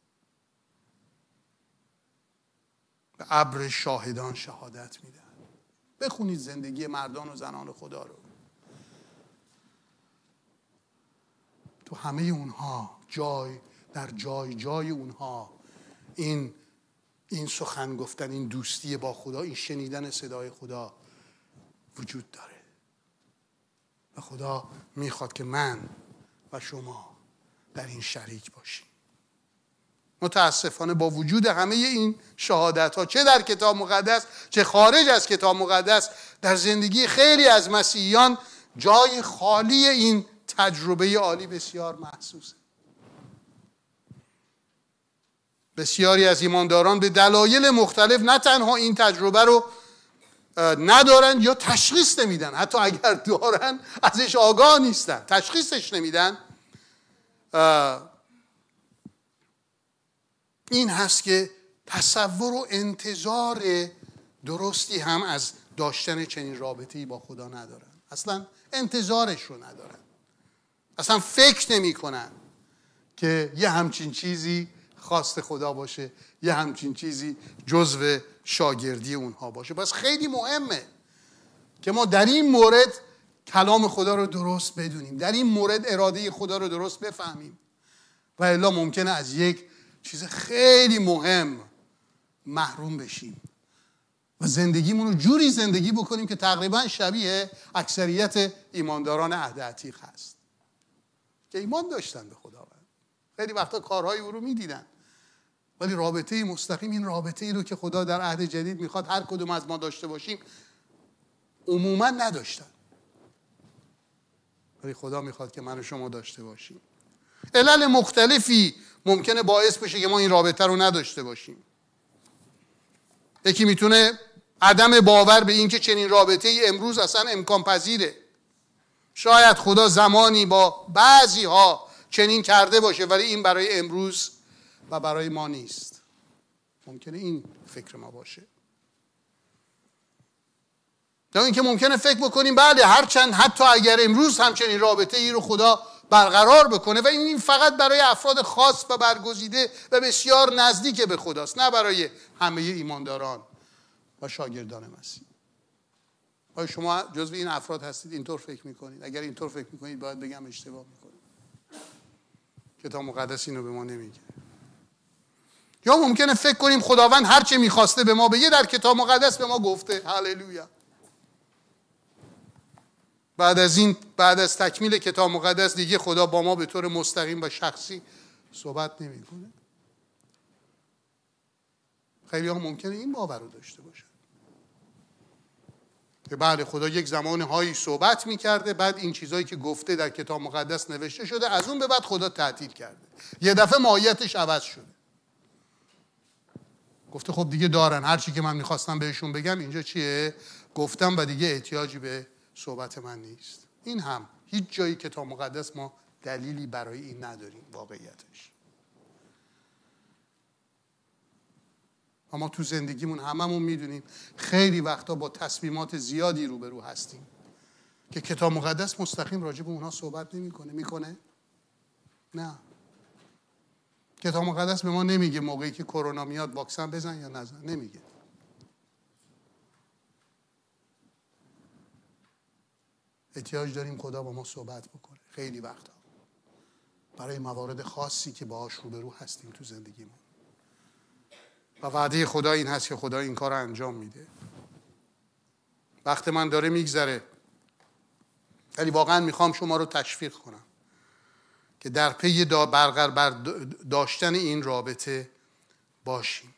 به ابر شاهدان شهادت میدن. بخونید زندگی مردان و زنان خدا رو، تو همه اونها جای اونها این سخن گفتن، این دوستی با خدا، این شنیدن صدای خدا وجود داره و خدا میخواد که من و شما در این شریک باشیم. متاسفانه با وجود همه این شهادت ها، چه در کتاب مقدس چه خارج از کتاب مقدس، در زندگی خیلی از مسیحیان جای خالی این تجربه عالی بسیار محسوسه. بسیاری از ایمانداران به دلایل مختلف نه تنها این تجربه رو ندارن یا تشخیص نمیدن، حتی اگر دارن ازش آگاه نیستن، تشخیصش نمیدن. این هست که تصور و انتظار درستی هم از داشتن چنین رابطه‌ای با خدا ندارن، اصلا انتظارش رو ندارن، اصلا فکر نمی کنن که یه همچین چیزی خواست خدا باشه، یه همچین چیزی جزو شاگردی اونها باشه. پس خیلی مهمه که ما در این مورد کلام خدا رو درست بدونیم، در این مورد اراده خدا رو درست بفهمیم و الا ممکنه از یک چیز خیلی مهم محروم بشیم و زندگیمون رو جوری زندگی بکنیم که تقریبا شبیه اکثریت ایمانداران عهد عتیق هست که ایمان داشتن به خداوند، خیلی وقتا کارهای او رو میدیدن، ولی رابطه مستقیم، این رابطه ای رو که خدا در عهد جدید میخواد هر کدوم از ما داشته باشیم عموما نداشتن، ولی خدا میخواد که من و شما داشته باشیم. علل مختلفی ممکنه باعث بشه که ما این رابطه رو نداشته باشیم. یکی میتونه عدم باور به این که چنین رابطه ای امروز اصلا امکان پذیره. شاید خدا زمانی با بعضی ها چنین کرده باشه ولی این برای امروز و برای ما نیست. ممکنه این فکر ما باشه. یا اینکه ممکنه فکر بکنیم بله هرچند حتی اگر امروز همچنین رابطه ای رو خدا برقرار بکنه و این فقط برای افراد خاص و برگزیده و بسیار نزدیک به خداست، نه برای همه ایمانداران و شاگردان مسیح. آیا شما جزو این افراد هستید اینطور فکر میکنید؟ اگر اینطور فکر میکنید باید بگم اشتباه میکنید. کتاب مقدس اینو به ما نمیگه. یا ممکنه فکر کنیم خداوند هر چه میخواسته به ما بگه در کتاب مقدس به ما گفته. هللویا. بعد از تکمیل کتاب مقدس دیگه خدا با ما به طور مستقیم و شخصی صحبت نمیکنه. خیلی ها ممکنه این باور رو داشته باشن که بله خدا یک زمانهایی صحبت میکرده، بعد این چیزایی که گفته در کتاب مقدس نوشته شده، از اون به بعد خدا تعطیل کرده، یه دفعه ماهیتش عوض شده. گفته خب دیگه دارن، هر چی که من میخواستم بهشون بگم اینجا چیه گفتم و دیگه احتیاجی به صحبت من نیست. این هم هیچ جایی کتاب مقدس ما دلیلی برای این نداریم واقعیتش. اما تو زندگیمون هممون میدونیم خیلی وقتا با تصمیمات زیادی روبرو هستیم که کتاب مقدس مستقیم راجع به اونها صحبت میکنه؟ نه. کتاب مقدس به ما نمیگه موقعی که کرونا میاد واکسن بزن یا نزن، نمیگه. احتیاج داریم خدا با ما صحبت بکنه خیلی وقتا برای موارد خاصی که باهاش روبرو هستیم تو زندگیمون. و وعده خدا این هست که خدا این کار رو انجام میده. وقت من داره میگذره، ولی واقعا میخوام شما رو تشویق کنم که در پی برقرار داشتن این رابطه باشیم.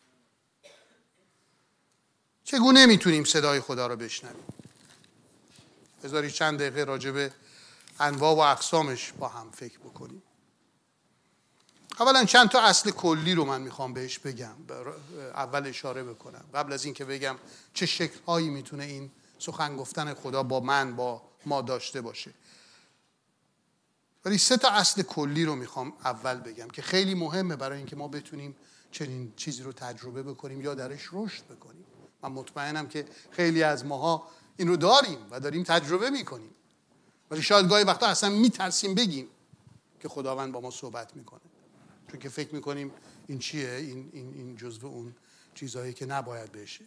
چگونه میتونیم صدای خدا رو بشنویم؟ بذارید چند دقیقه راجع به انواع و اقسامش با هم فکر بکنیم. اولا چند تا اصل کلی رو من میخوام بهش بگم، اول اشاره بکنم قبل از این که بگم چه شکل‌هایی میتونه این سخن گفتن خدا با ما داشته باشه. ولی 3 تا اصل کلی رو میخوام اول بگم که خیلی مهمه برای اینکه ما بتونیم چنین چیزی رو تجربه بکنیم یا درش رشد بکنیم. من مطمئنم که خیلی از ماها این رو داریم و داریم تجربه میکنیم، ولی شاید گاهی وقتا اصلا میترسیم بگیم که خداوند با ما صحبت میکنه، چون که فکر میکنیم این چیه، این جزو اون چیزهایی که نباید بشه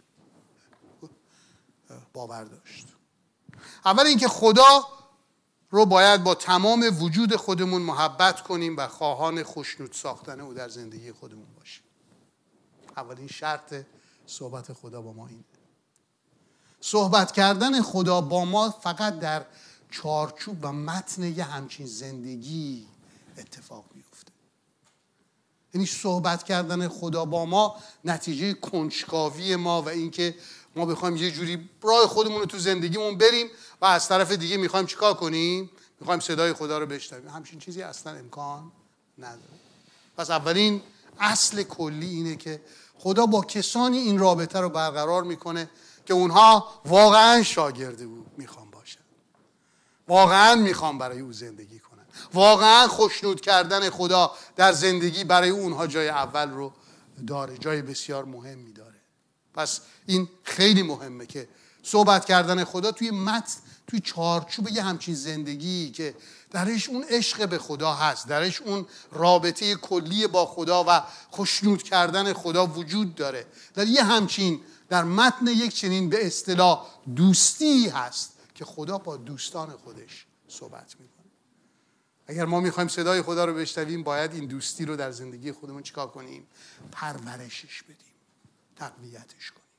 باور داشت. اول اینکه خدا رو باید با تمام وجود خودمون محبت کنیم و خواهان خوشنود ساختن او در زندگی خودمون باشیم. اولین شرط صحبت خدا با ما اینه. صحبت کردن خدا با ما فقط در چارچوب و متن یه همچین زندگی اتفاق میفته. یعنی صحبت کردن خدا با ما نتیجه کنجکاوی ما و اینکه ما بخوایم یه جوری راه خودمون رو تو زندگیمون بریم و از طرف دیگه میخوایم چیکار کنیم؟ میخوایم صدای خدا رو بشنویم. همچین چیزی اصلا امکان نداره. پس اولین اصل کلی اینه که خدا با کسانی این رابطه رو برقرار میکنه که اونها واقعا شاگرد او میخوان باشن، واقعا میخوان برای او زندگی کنن، واقعا خوشنود کردن خدا در زندگی برای اونها جای اول رو داره، جای بسیار مهمی داره. پس این خیلی مهمه که صحبت کردن خدا توی متن، توی چارچوب یه همچین زندگی که درش اون عشق به خدا هست، درش اون رابطه کلی با خدا و خوشنود کردن خدا وجود داره، در یه همچین در متن یک چنین به اصطلاح دوستی هست که خدا با دوستان خودش صحبت میکنه. اگر ما میخوایم صدای خدا رو بشنویم باید این دوستی رو در زندگی خودمون چیکار کنیم؟ پرورشش بدیم، تقویتش کنیم،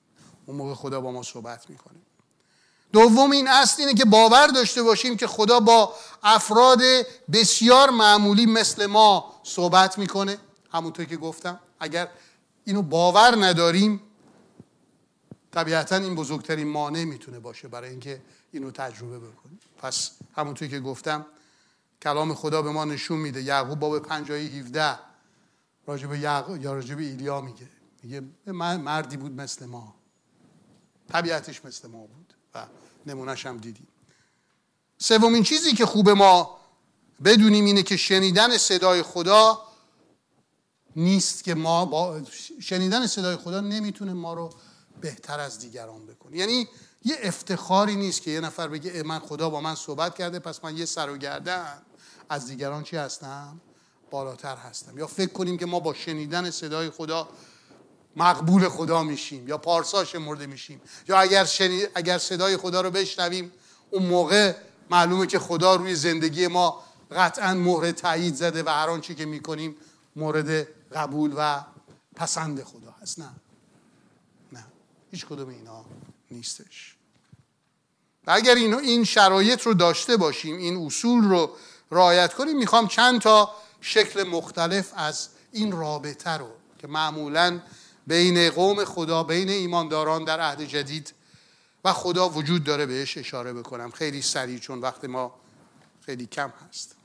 اون موقع خدا با ما صحبت میکنه. دوم این اصل اینه که باور داشته باشیم که خدا با افراد بسیار معمولی مثل ما صحبت میکنه. همونطور که گفتم اگر اینو باور نداریم طبیعتا این بزرگترین مانع میتونه باشه برای اینکه اینو تجربه بکنیم. پس همونطور که گفتم کلام خدا به ما نشون میده. یعقوب باب 5 آیه 17 راجب ایلیا میگه مردی بود مثل ما، طبیعتش مثل ما بود و نمونهش هم دیدیم. سومین چیزی که خوبه ما بدونیم اینه که شنیدن صدای خدا نیست که شنیدن صدای خدا نمیتونه ما رو بهتر از دیگران بکنه. یعنی یه افتخاری نیست که یه نفر بگه من خدا با من صحبت کرده پس من یه سر و گردن از دیگران چی هستم؟ بالاتر هستم. یا فکر کنیم که ما با شنیدن صدای خدا مقبول خدا میشیم یا پارسا شمرده میشیم، یا اگر صدای خدا رو بشنویم اون موقع معلومه که خدا روی زندگی ما قطعا مهر تایید زده و هر آنچه که میکنیم مورد قبول و پسند خدا هست. نه هیچ کدوم اینا نیستش. و اگر این شرایط رو داشته باشیم، این اصول رو رعایت کنیم، میخوام چند تا شکل مختلف از این رابطه رو که معمولاً بین قوم خدا، بین ایمانداران در عهد جدید و خدا وجود داره بهش اشاره بکنم خیلی سریع، چون وقت ما خیلی کم هست.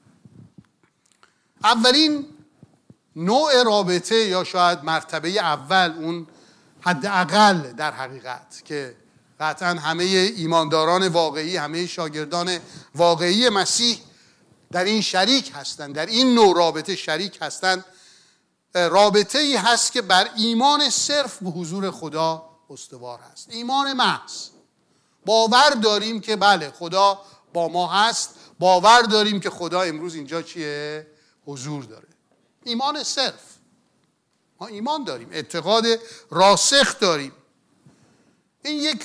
اولین نوع رابطه یا شاید مرتبه اول، اون حداقل در حقیقت که قطعا همه ایمانداران واقعی، همه شاگردان واقعی مسیح در این شریک هستند، در این نوع رابطه شریک هستند، رابطه ای هست که بر ایمان صرف به حضور خدا استوار هست. ایمان محض. باور داریم که بله خدا با ما هست، باور داریم که خدا امروز اینجا چیه؟ حضور داره. ایمان صرف. ما ایمان داریم، اعتقاد راسخ داریم. این یک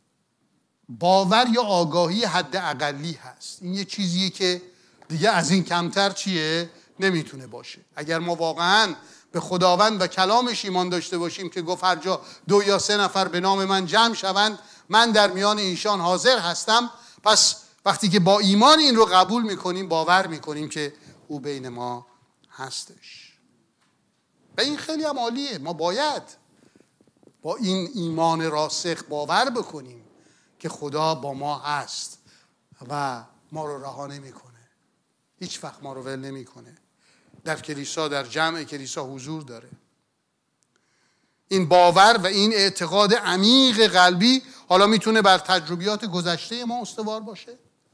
باور یا آگاهی حد اقلی هست. این یه چیزیه که دیگه از این کمتر چیه؟ نمیتونه باشه. اگر ما واقعاً به خداوند و کلامش ایمان داشته باشیم که گفت هر جا 2 یا 3 نفر به نام من جمع شوند من در میان ایشان حاضر هستم، پس وقتی که با ایمان این رو قبول میکنیم، باور میکنیم که او بین ما هستش. و این خیلی هم عالیه. ما باید با این ایمان راسخ باور بکنیم که خدا با ما هست و ما رو رها نمیکنه، هیچ وقت ما رو ول نمیکنه، در کلیسا، در جمع کلیسا حضور داره. این باور و این اعتقاد عمیق قلبی حالا میتونه بر تجربیات گذشته ما استوار باشه.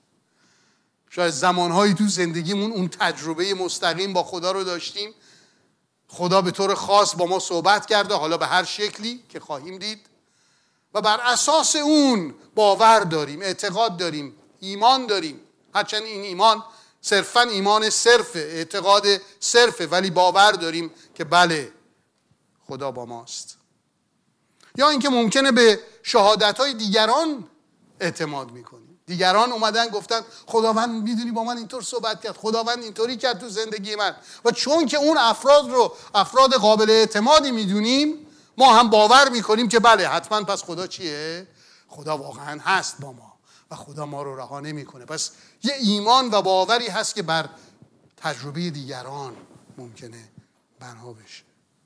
شاید زمانهایی تو زندگیمون اون تجربه مستقیم با خدا رو داشتیم، خدا به طور خاص با ما صحبت کرده، حالا به هر شکلی که خواهیم دید، و بر اساس اون باور داریم، اعتقاد داریم، ایمان داریم. هرچند این ایمان صرفاً ایمان صرفه، اعتقاد صرفه، ولی باور داریم که بله خدا با ماست. یا اینکه ممکنه به شهادت‌های دیگران اعتماد میکنیم. دیگران اومدن گفتن خداوند میدونی با من اینطور صحبت کرد، خداوند اینطوری کرد تو زندگی من، و چون که اون افراد رو افراد قابل اعتمادی میدونیم، ما هم باور میکنیم که بله حتما پس خدا چیه؟ خدا واقعا هست با ما و خدا ما رو رها نمیکنه. پس یه ایمان و باوری هست که بر تجربه دیگران ممکنه بنا بشه.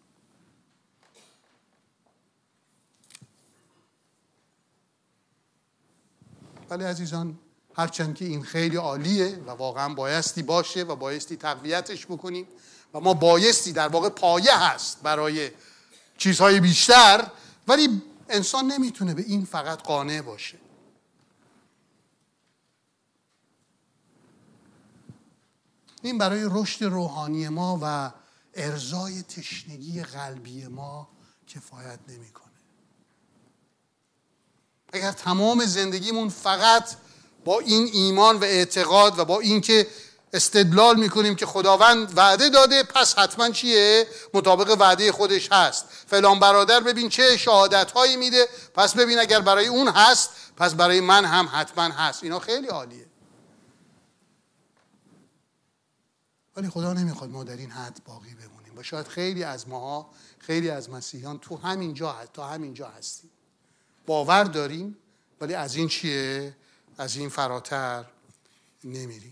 ولی عزیزان هرچند که این خیلی عالیه و واقعا بایستی باشه و بایستی تقویتش بکنیم و ما بایستی در واقع پایه هست برای چیزهای بیشتر، ولی انسان نمیتونه به این فقط قانع باشه. این برای رشد روحانی ما و ارضای تشنگی قلبی ما کفایت نمیکنه. اگر تمام زندگیمون فقط با این ایمان و اعتقاد و با این که استدلال میکنیم که خداوند وعده داده پس حتما چیه؟ مطابق وعده خودش هست. فلان برادر ببین چه شهادت هایی میده، پس ببین اگر برای اون هست پس برای من هم حتما هست. اینا خیلی عالیه، ولی خدا نمیخواد ما در این حد باقی بمونیم. و شاید خیلی از ماها، خیلی از مسیحیان تا همینجا هستیم. باور داریم، ولی از این چیه؟ از این فراتر نمیریم.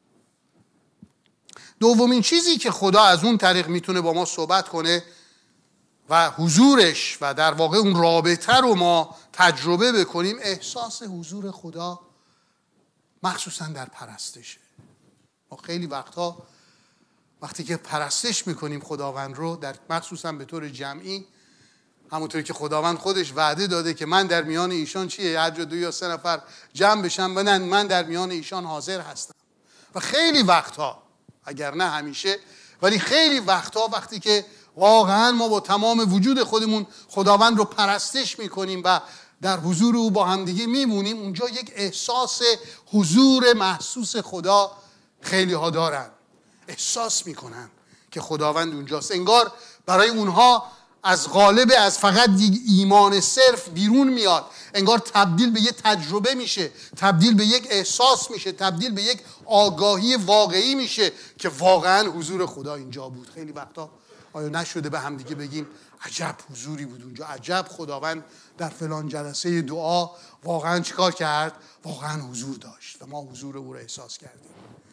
دومین چیزی که خدا از اون طریق میتونه با ما صحبت کنه و حضورش و در واقع اون رابطه رو ما تجربه بکنیم، احساس حضور خدا مخصوصا در پرستشه. ما خیلی وقتا وقتی که پرستش میکنیم خداوند رو، در مخصوصا به طور جمعی، همونطوری که خداوند خودش وعده داده که من در میان ایشان چیه؟ هر جا 2 یا 3 نفر جمع بشن من در میان ایشان حاضر هستم. و خیلی وقتا، اگر نه همیشه، ولی خیلی وقتا وقتی که واقعا ما با تمام وجود خودمون خداوند رو پرستش میکنیم و در حضور او با همدیگه میمونیم، اونجا یک احساس حضور محسوس خدا خیلی ها دارن، احساس میکنن که خداوند اونجاست. انگار برای اونها از قالب از فقط ایمان صرف بیرون میاد، انگار تبدیل به یک تجربه میشه، تبدیل به یک احساس میشه، تبدیل به یک آگاهی واقعی میشه که واقعا حضور خدا اینجا بود. خیلی وقتا آیا نشده به هم دیگه بگیم عجب حضوری بود اونجا، عجب خداوند در فلان جلسه دعا واقعا چیکار کرد؟ واقعا حضور داشت و ما حضور او رو احساس کردیم.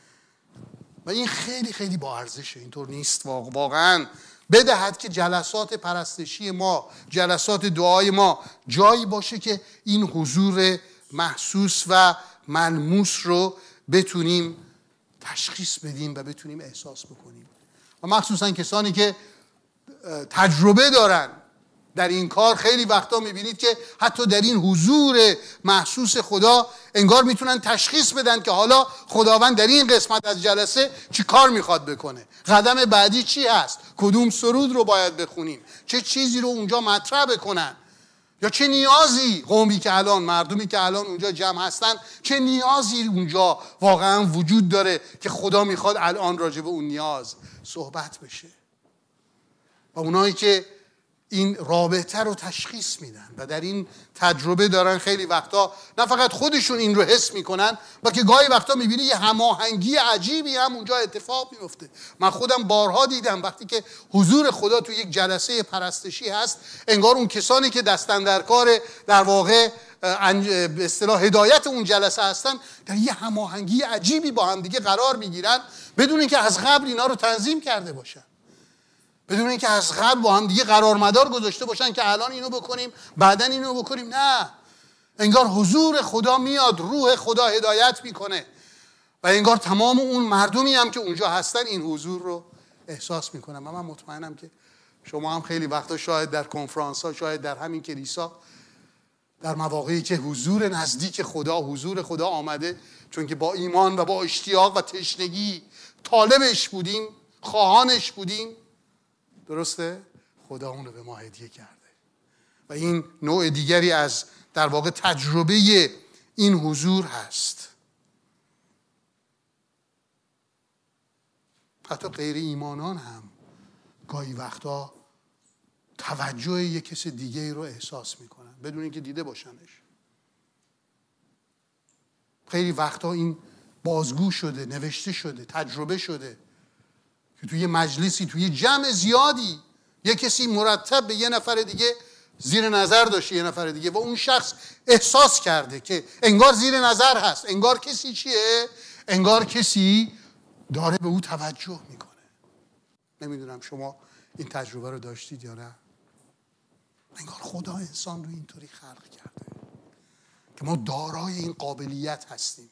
و این خیلی خیلی با ارزشه. اینطور نیست واقعا بدهد که جلسات پرستشی ما، جلسات دعای ما جایی باشه که این حضور محسوس و ملموس رو بتونیم تشخیص بدیم و بتونیم احساس بکنیم. و مخصوصا کسانی که تجربه دارن در این کار، خیلی وقتا میبینید که حتی در این حضور محسوس خدا انگار میتونن تشخیص بدن که حالا خداوند در این قسمت از جلسه چی کار میخواد بکنه، قدم بعدی چی هست، کدوم سرود رو باید بخونیم، چه چیزی رو اونجا مطرح بکنن، یا چه نیازی قومی که الان، مردمی که الان اونجا جمع هستن، چه نیازی اونجا واقعا وجود داره که خدا میخواد الان راجع به اون نیاز صحبت بشه. و اونایی که این رابطه رو تشخیص میدن و در این تجربه دارن، خیلی وقتا نه فقط خودشون این رو حس میکنن، بلکه گاهی وقتا میبینی یه هماهنگی عجیبی هم اونجا اتفاق میفته. من خودم بارها دیدم وقتی که حضور خدا تو یک جلسه پرستشی هست، انگار اون کسانی که دستن در کار در واقع به اصطلاح هدایت اون جلسه هستن، در یه هماهنگی عجیبی با هم دیگه قرار میگیرن، بدون اینکه از قبل اینا رو تنظیم کرده باشن، بدون اینکه از قبل با هم دیگه قرار مدار گذاشته باشن که الان اینو بکنیم بعدن اینو بکنیم. نه، انگار حضور خدا میاد، روح خدا هدایت میکنه و انگار تمام اون مردمی هم که اونجا هستن این حضور رو احساس میکنن. و من مطمئنم که شما هم خیلی وقتا شاید در کنفرانس ها، شاید در همین کلیسا، در مواقعی که حضور نزدیک خدا، حضور خدا آمده، چون که با ایمان و با اشتیاق و تشنگی طالبش بودیم، خواهانش بودیم، درسته؟ خدا اون رو به ما هدیه کرده. و این نوع دیگری از در واقع تجربه این حضور هست. حتی غیر ایمانان هم گاهی وقتا توجه یک کس دیگه رو احساس میکنن بدون اینکه دیده باشنش. خیلی وقتا این بازگو شده، نوشته شده، تجربه شده که توی مجلسی، توی جمع زیادی یک کسی مرتب به یه نفر دیگه زیر نظر داشته، یه نفر دیگه، و اون شخص احساس کرده که انگار زیر نظر هست، انگار کسی چیه؟ انگار کسی داره به او توجه میکنه. نمیدونم شما این تجربه رو داشتید یا نه؟ انگار خدا انسان رو اینطوری خلق کرده که ما دارای این قابلیت هستیم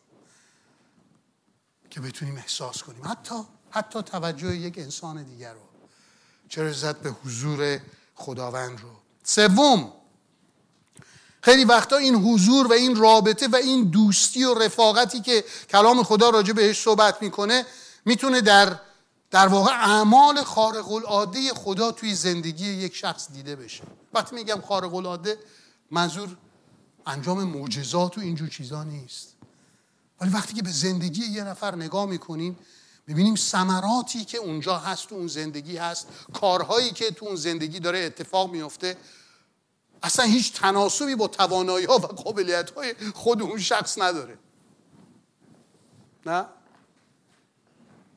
که بتونیم احساس کنیم حتی توجه یک انسان دیگر رو، چه رسد به حضور خداوند رو. سوم، خیلی وقتا این حضور و این رابطه و این دوستی و رفاقتی که کلام خدا راجع بهش صحبت میکنه میتونه در واقع اعمال خارق العاده خدا توی زندگی یک شخص دیده بشه. وقتی میگم خارق العاده، منظور انجام معجزات و اینجور چیزا نیست، ولی وقتی که به زندگی یه نفر نگاه میکنیم میبینیم ثمراتی که اونجا هست، تو اون زندگی هست، کارهایی که تو اون زندگی داره اتفاق میفته، اصلا هیچ تناسبی با توانایی‌ها و قابلیت‌های خود اون شخص نداره. نه؟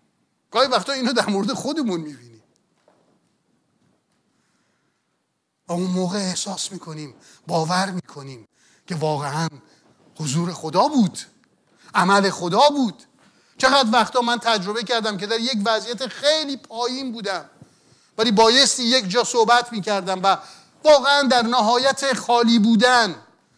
گاهی وقتا اینو در مورد خودمون میبینیم. و اون موقع احساس میکنیم، باور میکنیم که واقعا حضور خدا بود، عمل خدا بود. چقدر وقتا من تجربه کردم که در یک وضعیت خیلی پایین بودم ولی بایستی یک جا صحبت میکردم و واقعا در نهایت خالی بودن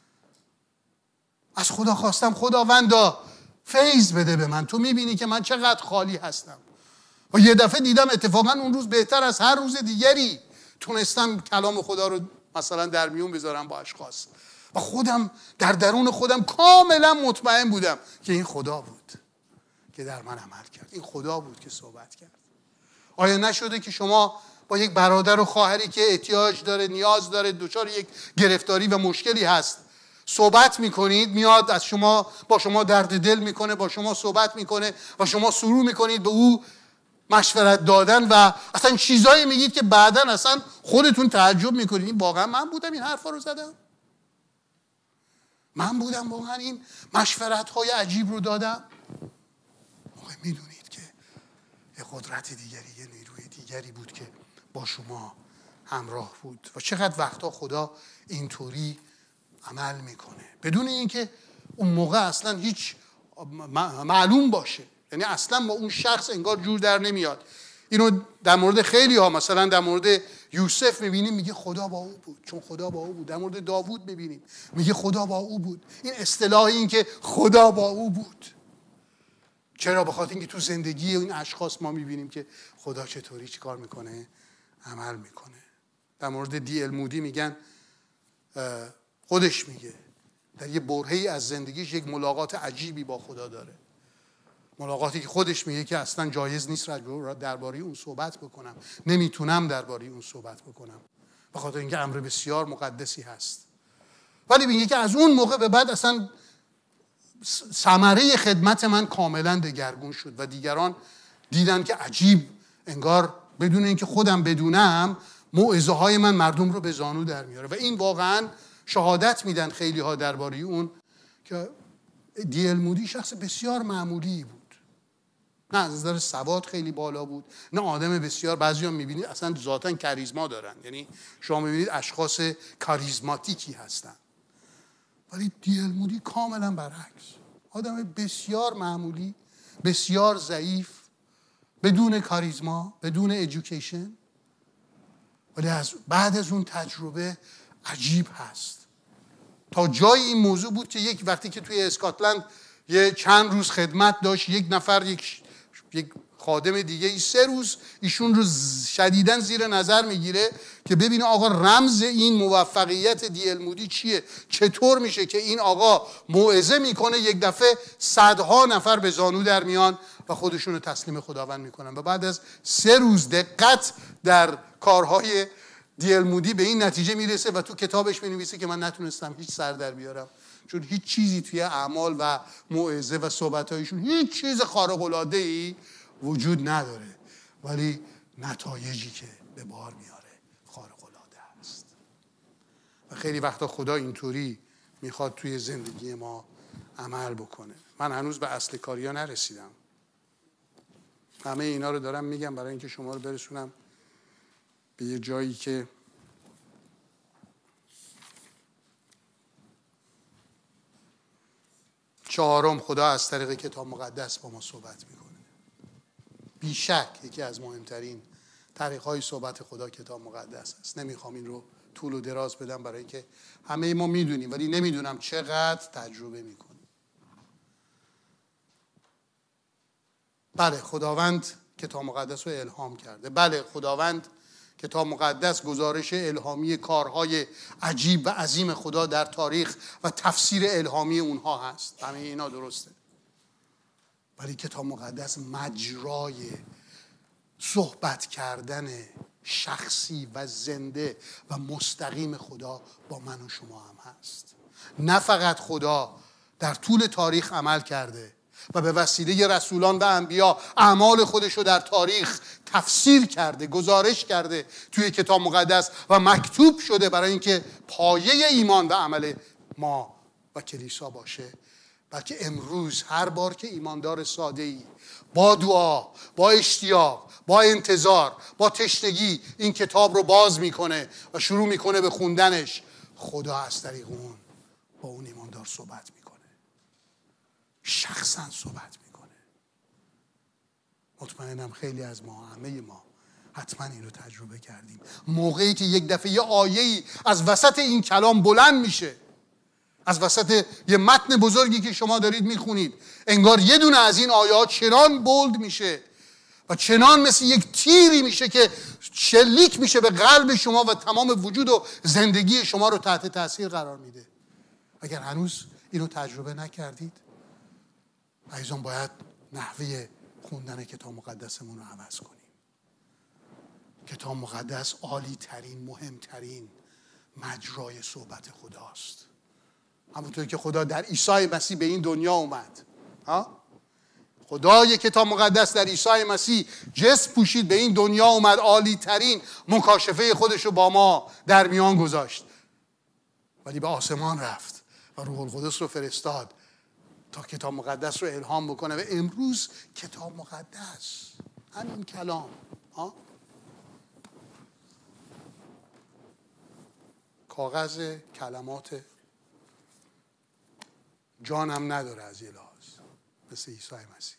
از خدا خواستم خداوندا فیض بده به من، تو میبینی که من چقدر خالی هستم. و یه دفعه دیدم اتفاقا اون روز بهتر از هر روز دیگری تونستم کلام خدا رو مثلا در میون بذارم با اشخاص و خودم در درون خودم کاملا مطمئن بودم که این خدا بود که در من عمل کرد، این خدا بود که صحبت کرد. آیا نشده که شما با یک برادر و خواهری که احتیاج داره، نیاز داره، دچار یک گرفتاری و مشکلی هست صحبت میکنید، میاد از شما، با شما درد دل میکنه، با شما صحبت میکنه و شما شروع میکنید به او مشورت دادن و اصلا چیزایی میگید که بعداً اصلا خودتون تعجب میکنید این واقعا من بودم این حرفا رو زدم؟ من بودم واقعا این مشورت های عجیب رو دادم؟ موقع میدونید که یه قدرت دیگری، یه نیروی دیگری بود که با شما همراه بود. و چقدر وقتا خدا اینطوری عمل میکنه بدون اینکه اون موقع اصلا هیچ معلوم باشه، یعنی اصلا با اون شخص انگار جور در نمیاد. اینو در مورد خیلی ها، مثلا در مورد یوسف میبینیم میگه خدا با او بود، چون خدا با او بود. در مورد داوود میبینیم میگه خدا با او بود. این اصطلاح این که خدا با او بود، چرا؟ بخاطر اینکه تو زندگی این اشخاص ما میبینیم که خدا چطوری چیکار میکنه، عمل میکنه. در مورد دی.ال مودی میگن، خودش میگه در یه برهه‌ای از زندگیش یک ملاقات عجیبی با خدا داره، ملاقاتی که خودش میگه که اصلا جایز نیست درباره اون صحبت بکنم، نمیتونم درباره اون صحبت بکنم به خاطر اینکه امر بسیار مقدسی هست. ولی میگه که از اون موقع به بعد اصلا ثمره خدمت من کاملا دگرگون شد و دیگران دیدن که عجیب، انگار بدون اینکه خودم بدونم موعظه های من مردم رو به زانو در میاره. و این واقعا شهادت میدن خیلی ها درباره اون که دی.ال مودی شخص بسیار معمولی بود، نه از نظر سواد خیلی بالا بود، نه آدم بسیار، بعضی هم میبینید اصلا ذاتاً کاریزما دارن، یعنی شما میبینید اشخاص کاریزماتیکی هستن، ولی دی.ال مودی کاملا برعکس، آدم بسیار معمولی، بسیار ضعیف، بدون کاریزما، بدون ایژوکیشن، ولی بعد از اون تجربه عجیب هست. تا جای این موضوع بود که یک وقتی که توی اسکاتلند یه چند روز خدمت داشت، یک نفر یک خادم دیگه 3 روز ایشون رو شدیداً زیر نظر میگیره که ببینه آقا رمز این موفقیت دی.ال مودی چیه، چطور میشه که این آقا موعظه میکنه یک دفعه صدها نفر به زانو در میان و خودشون رو تسلیم خداوند میکنن. و بعد از 3 روز دقت در کارهای دی.ال مودی به این نتیجه میرسه و تو کتابش مینویسه که من نتونستم هیچ سر در بیارم، چون هیچ چیزی توی اعمال و موعظه و صحبت‌هایشون هیچ چیز خارق‌العاده‌ای وجود نداره، ولی نتایجی که به بار میاره خارق‌العاده است. و خیلی وقتا خدا اینطوری میخواد توی زندگی ما عمل بکنه. من هنوز به اصل کاریا نرسیدم، همه اینا رو دارم میگم برای اینکه شما رو برسونم به یه جایی که چهارم، خدا از طریق کتاب مقدس با ما صحبت میکنه. بیشک یکی از مهمترین طریق‌های صحبت خدا کتاب مقدس است. نمیخوام این رو طول و دراز بدم برای اینکه همه ما میدونیم، ولی نمیدونم چقدر تجربه میکنیم. بله، خداوند کتاب مقدس رو الهام کرده. بله، خداوند کتاب مقدس گزارش الهامی کارهای عجیب و عظیم خدا در تاریخ و تفسیر الهامی اونها هست. همه اینا درسته. ولی کتاب مقدس مجرای صحبت کردن شخصی و زنده و مستقیم خدا با من و شما هم هست. نه فقط خدا در طول تاریخ عمل کرده و به وسیله رسولان و انبیا اعمال خودش رو در تاریخ تفسیر کرده، گزارش کرده توی کتاب مقدس و مکتوب شده برای اینکه پایه ایمان و عمل ما و کلیسا باشه، بلکه امروز هر بار که ایماندار ساده‌ای با دعا، با اشتیاق، با انتظار، با تشنگی این کتاب رو باز میکنه و شروع میکنه به خوندنش، خدا از طریق اون با اون ایماندار صحبت میکنه، شخصا صحبت میکنه. مطمئنم خیلی از ما، همه ما حتما این رو تجربه کردیم. موقعی که یک دفعه یه آیه‌ای از وسط این کلام بلند میشه، از وسط یه متن بزرگی که شما دارید میخونید، انگار یه دونه از این آیات چنان بولد میشه و چنان مثل یک تیری میشه که شلیک میشه به قلب شما و تمام وجود و زندگی شما رو تحت تاثیر قرار میده. اگر هنوز اینو تجربه نکردید، عزیزان باید نحوه خوندن کتاب مقدسمون رو عوض کنیم. کتاب مقدس عالی ترین، مهمترین مجرای صحبت خداست. همونطور که خدا در عیسی مسیح به این دنیا اومد، خدای کتاب مقدس در عیسی مسیح جسم پوشید، به این دنیا اومد، عالی ترین مکاشفه خودش رو با ما در میان گذاشت، ولی به آسمان رفت و روح القدس رو فرستاد تا کتاب مقدس رو الهام بکنه. و امروز کتاب مقدس، همین کلام، کاغذ کلمات، جان هم نداره از یه لحاظ مثل عیسی مسیح،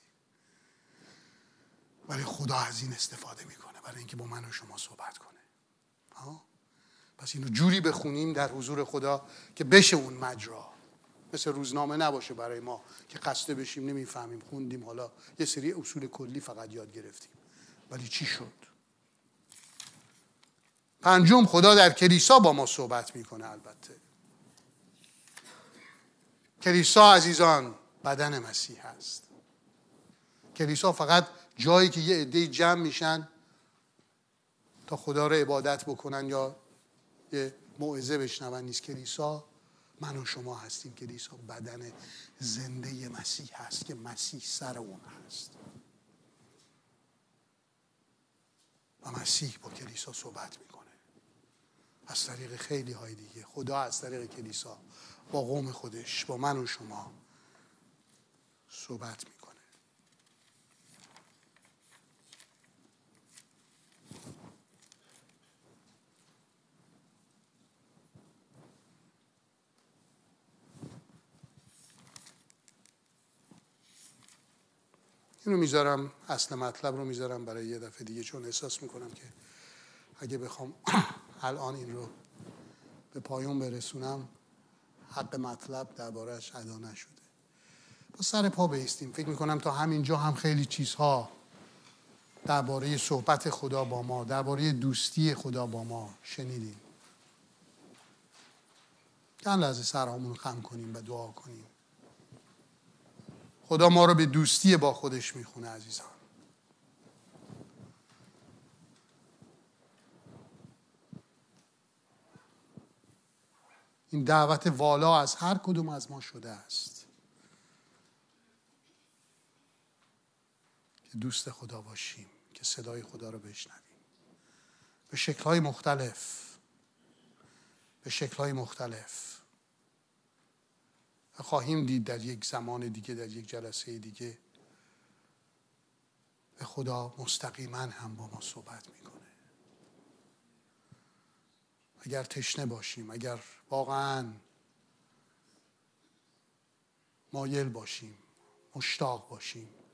ولی خدا از این استفاده میکنه برای اینکه با من و شما صحبت کنه. پس اینو جوری بخونیم در حضور خدا که بشه اون مجرا، مثل روزنامه نباشه برای ما که خسته بشیم نمیفهمیم، خوندیم حالا یه سری اصول کلی فقط یاد گرفتیم ولی چی شد. پنجم، خدا در کلیسا با ما صحبت میکنه. البته کلیسا عزیزان بدن مسیح هست. کلیسا فقط جایی که یه عده جمع میشن تا خدا رو عبادت بکنن یا یه موعظه بشنون نیست. کلیسا من و شما هستیم. کلیسا بدن زنده مسیح هست که مسیح سر اون هست و مسیح با کلیسا صحبت میکنه از طریق خیلی های دیگه. خدا از طریق کلیسا با قوم خودش، با من و شما صحبت میکنه. اینو میذارم، اصل مطلب رو میذارم برای یه دفعه دیگه، چون احساس میکنم که اگه بخوام الان این رو به پایان برسونم حق مطلب درباره‌اش ادا نشده. با سر پا بایستیم. فکر میکنم تا همینجا هم خیلی چیزها درباره صحبت خدا با ما، درباره دوستی خدا با ما شنیدیم. چند لحظه سرهامون رو خم کنیم و دعا کنیم. خدا ما رو به دوستی با خودش میخونه عزیزان. این دعوت والا از هر کدوم از ما شده است که دوست خدا باشیم، که صدای خدا رو بشنویم به شکل‌های مختلف، به شکل‌های مختلف. و خواهیم دید در یک زمان دیگه، در یک جلسه دیگه، به خدا مستقیما هم با ما صحبت میکنه. اگر تشنه باشیم، اگر واقعا مایل باشیم، مشتاق باشیم،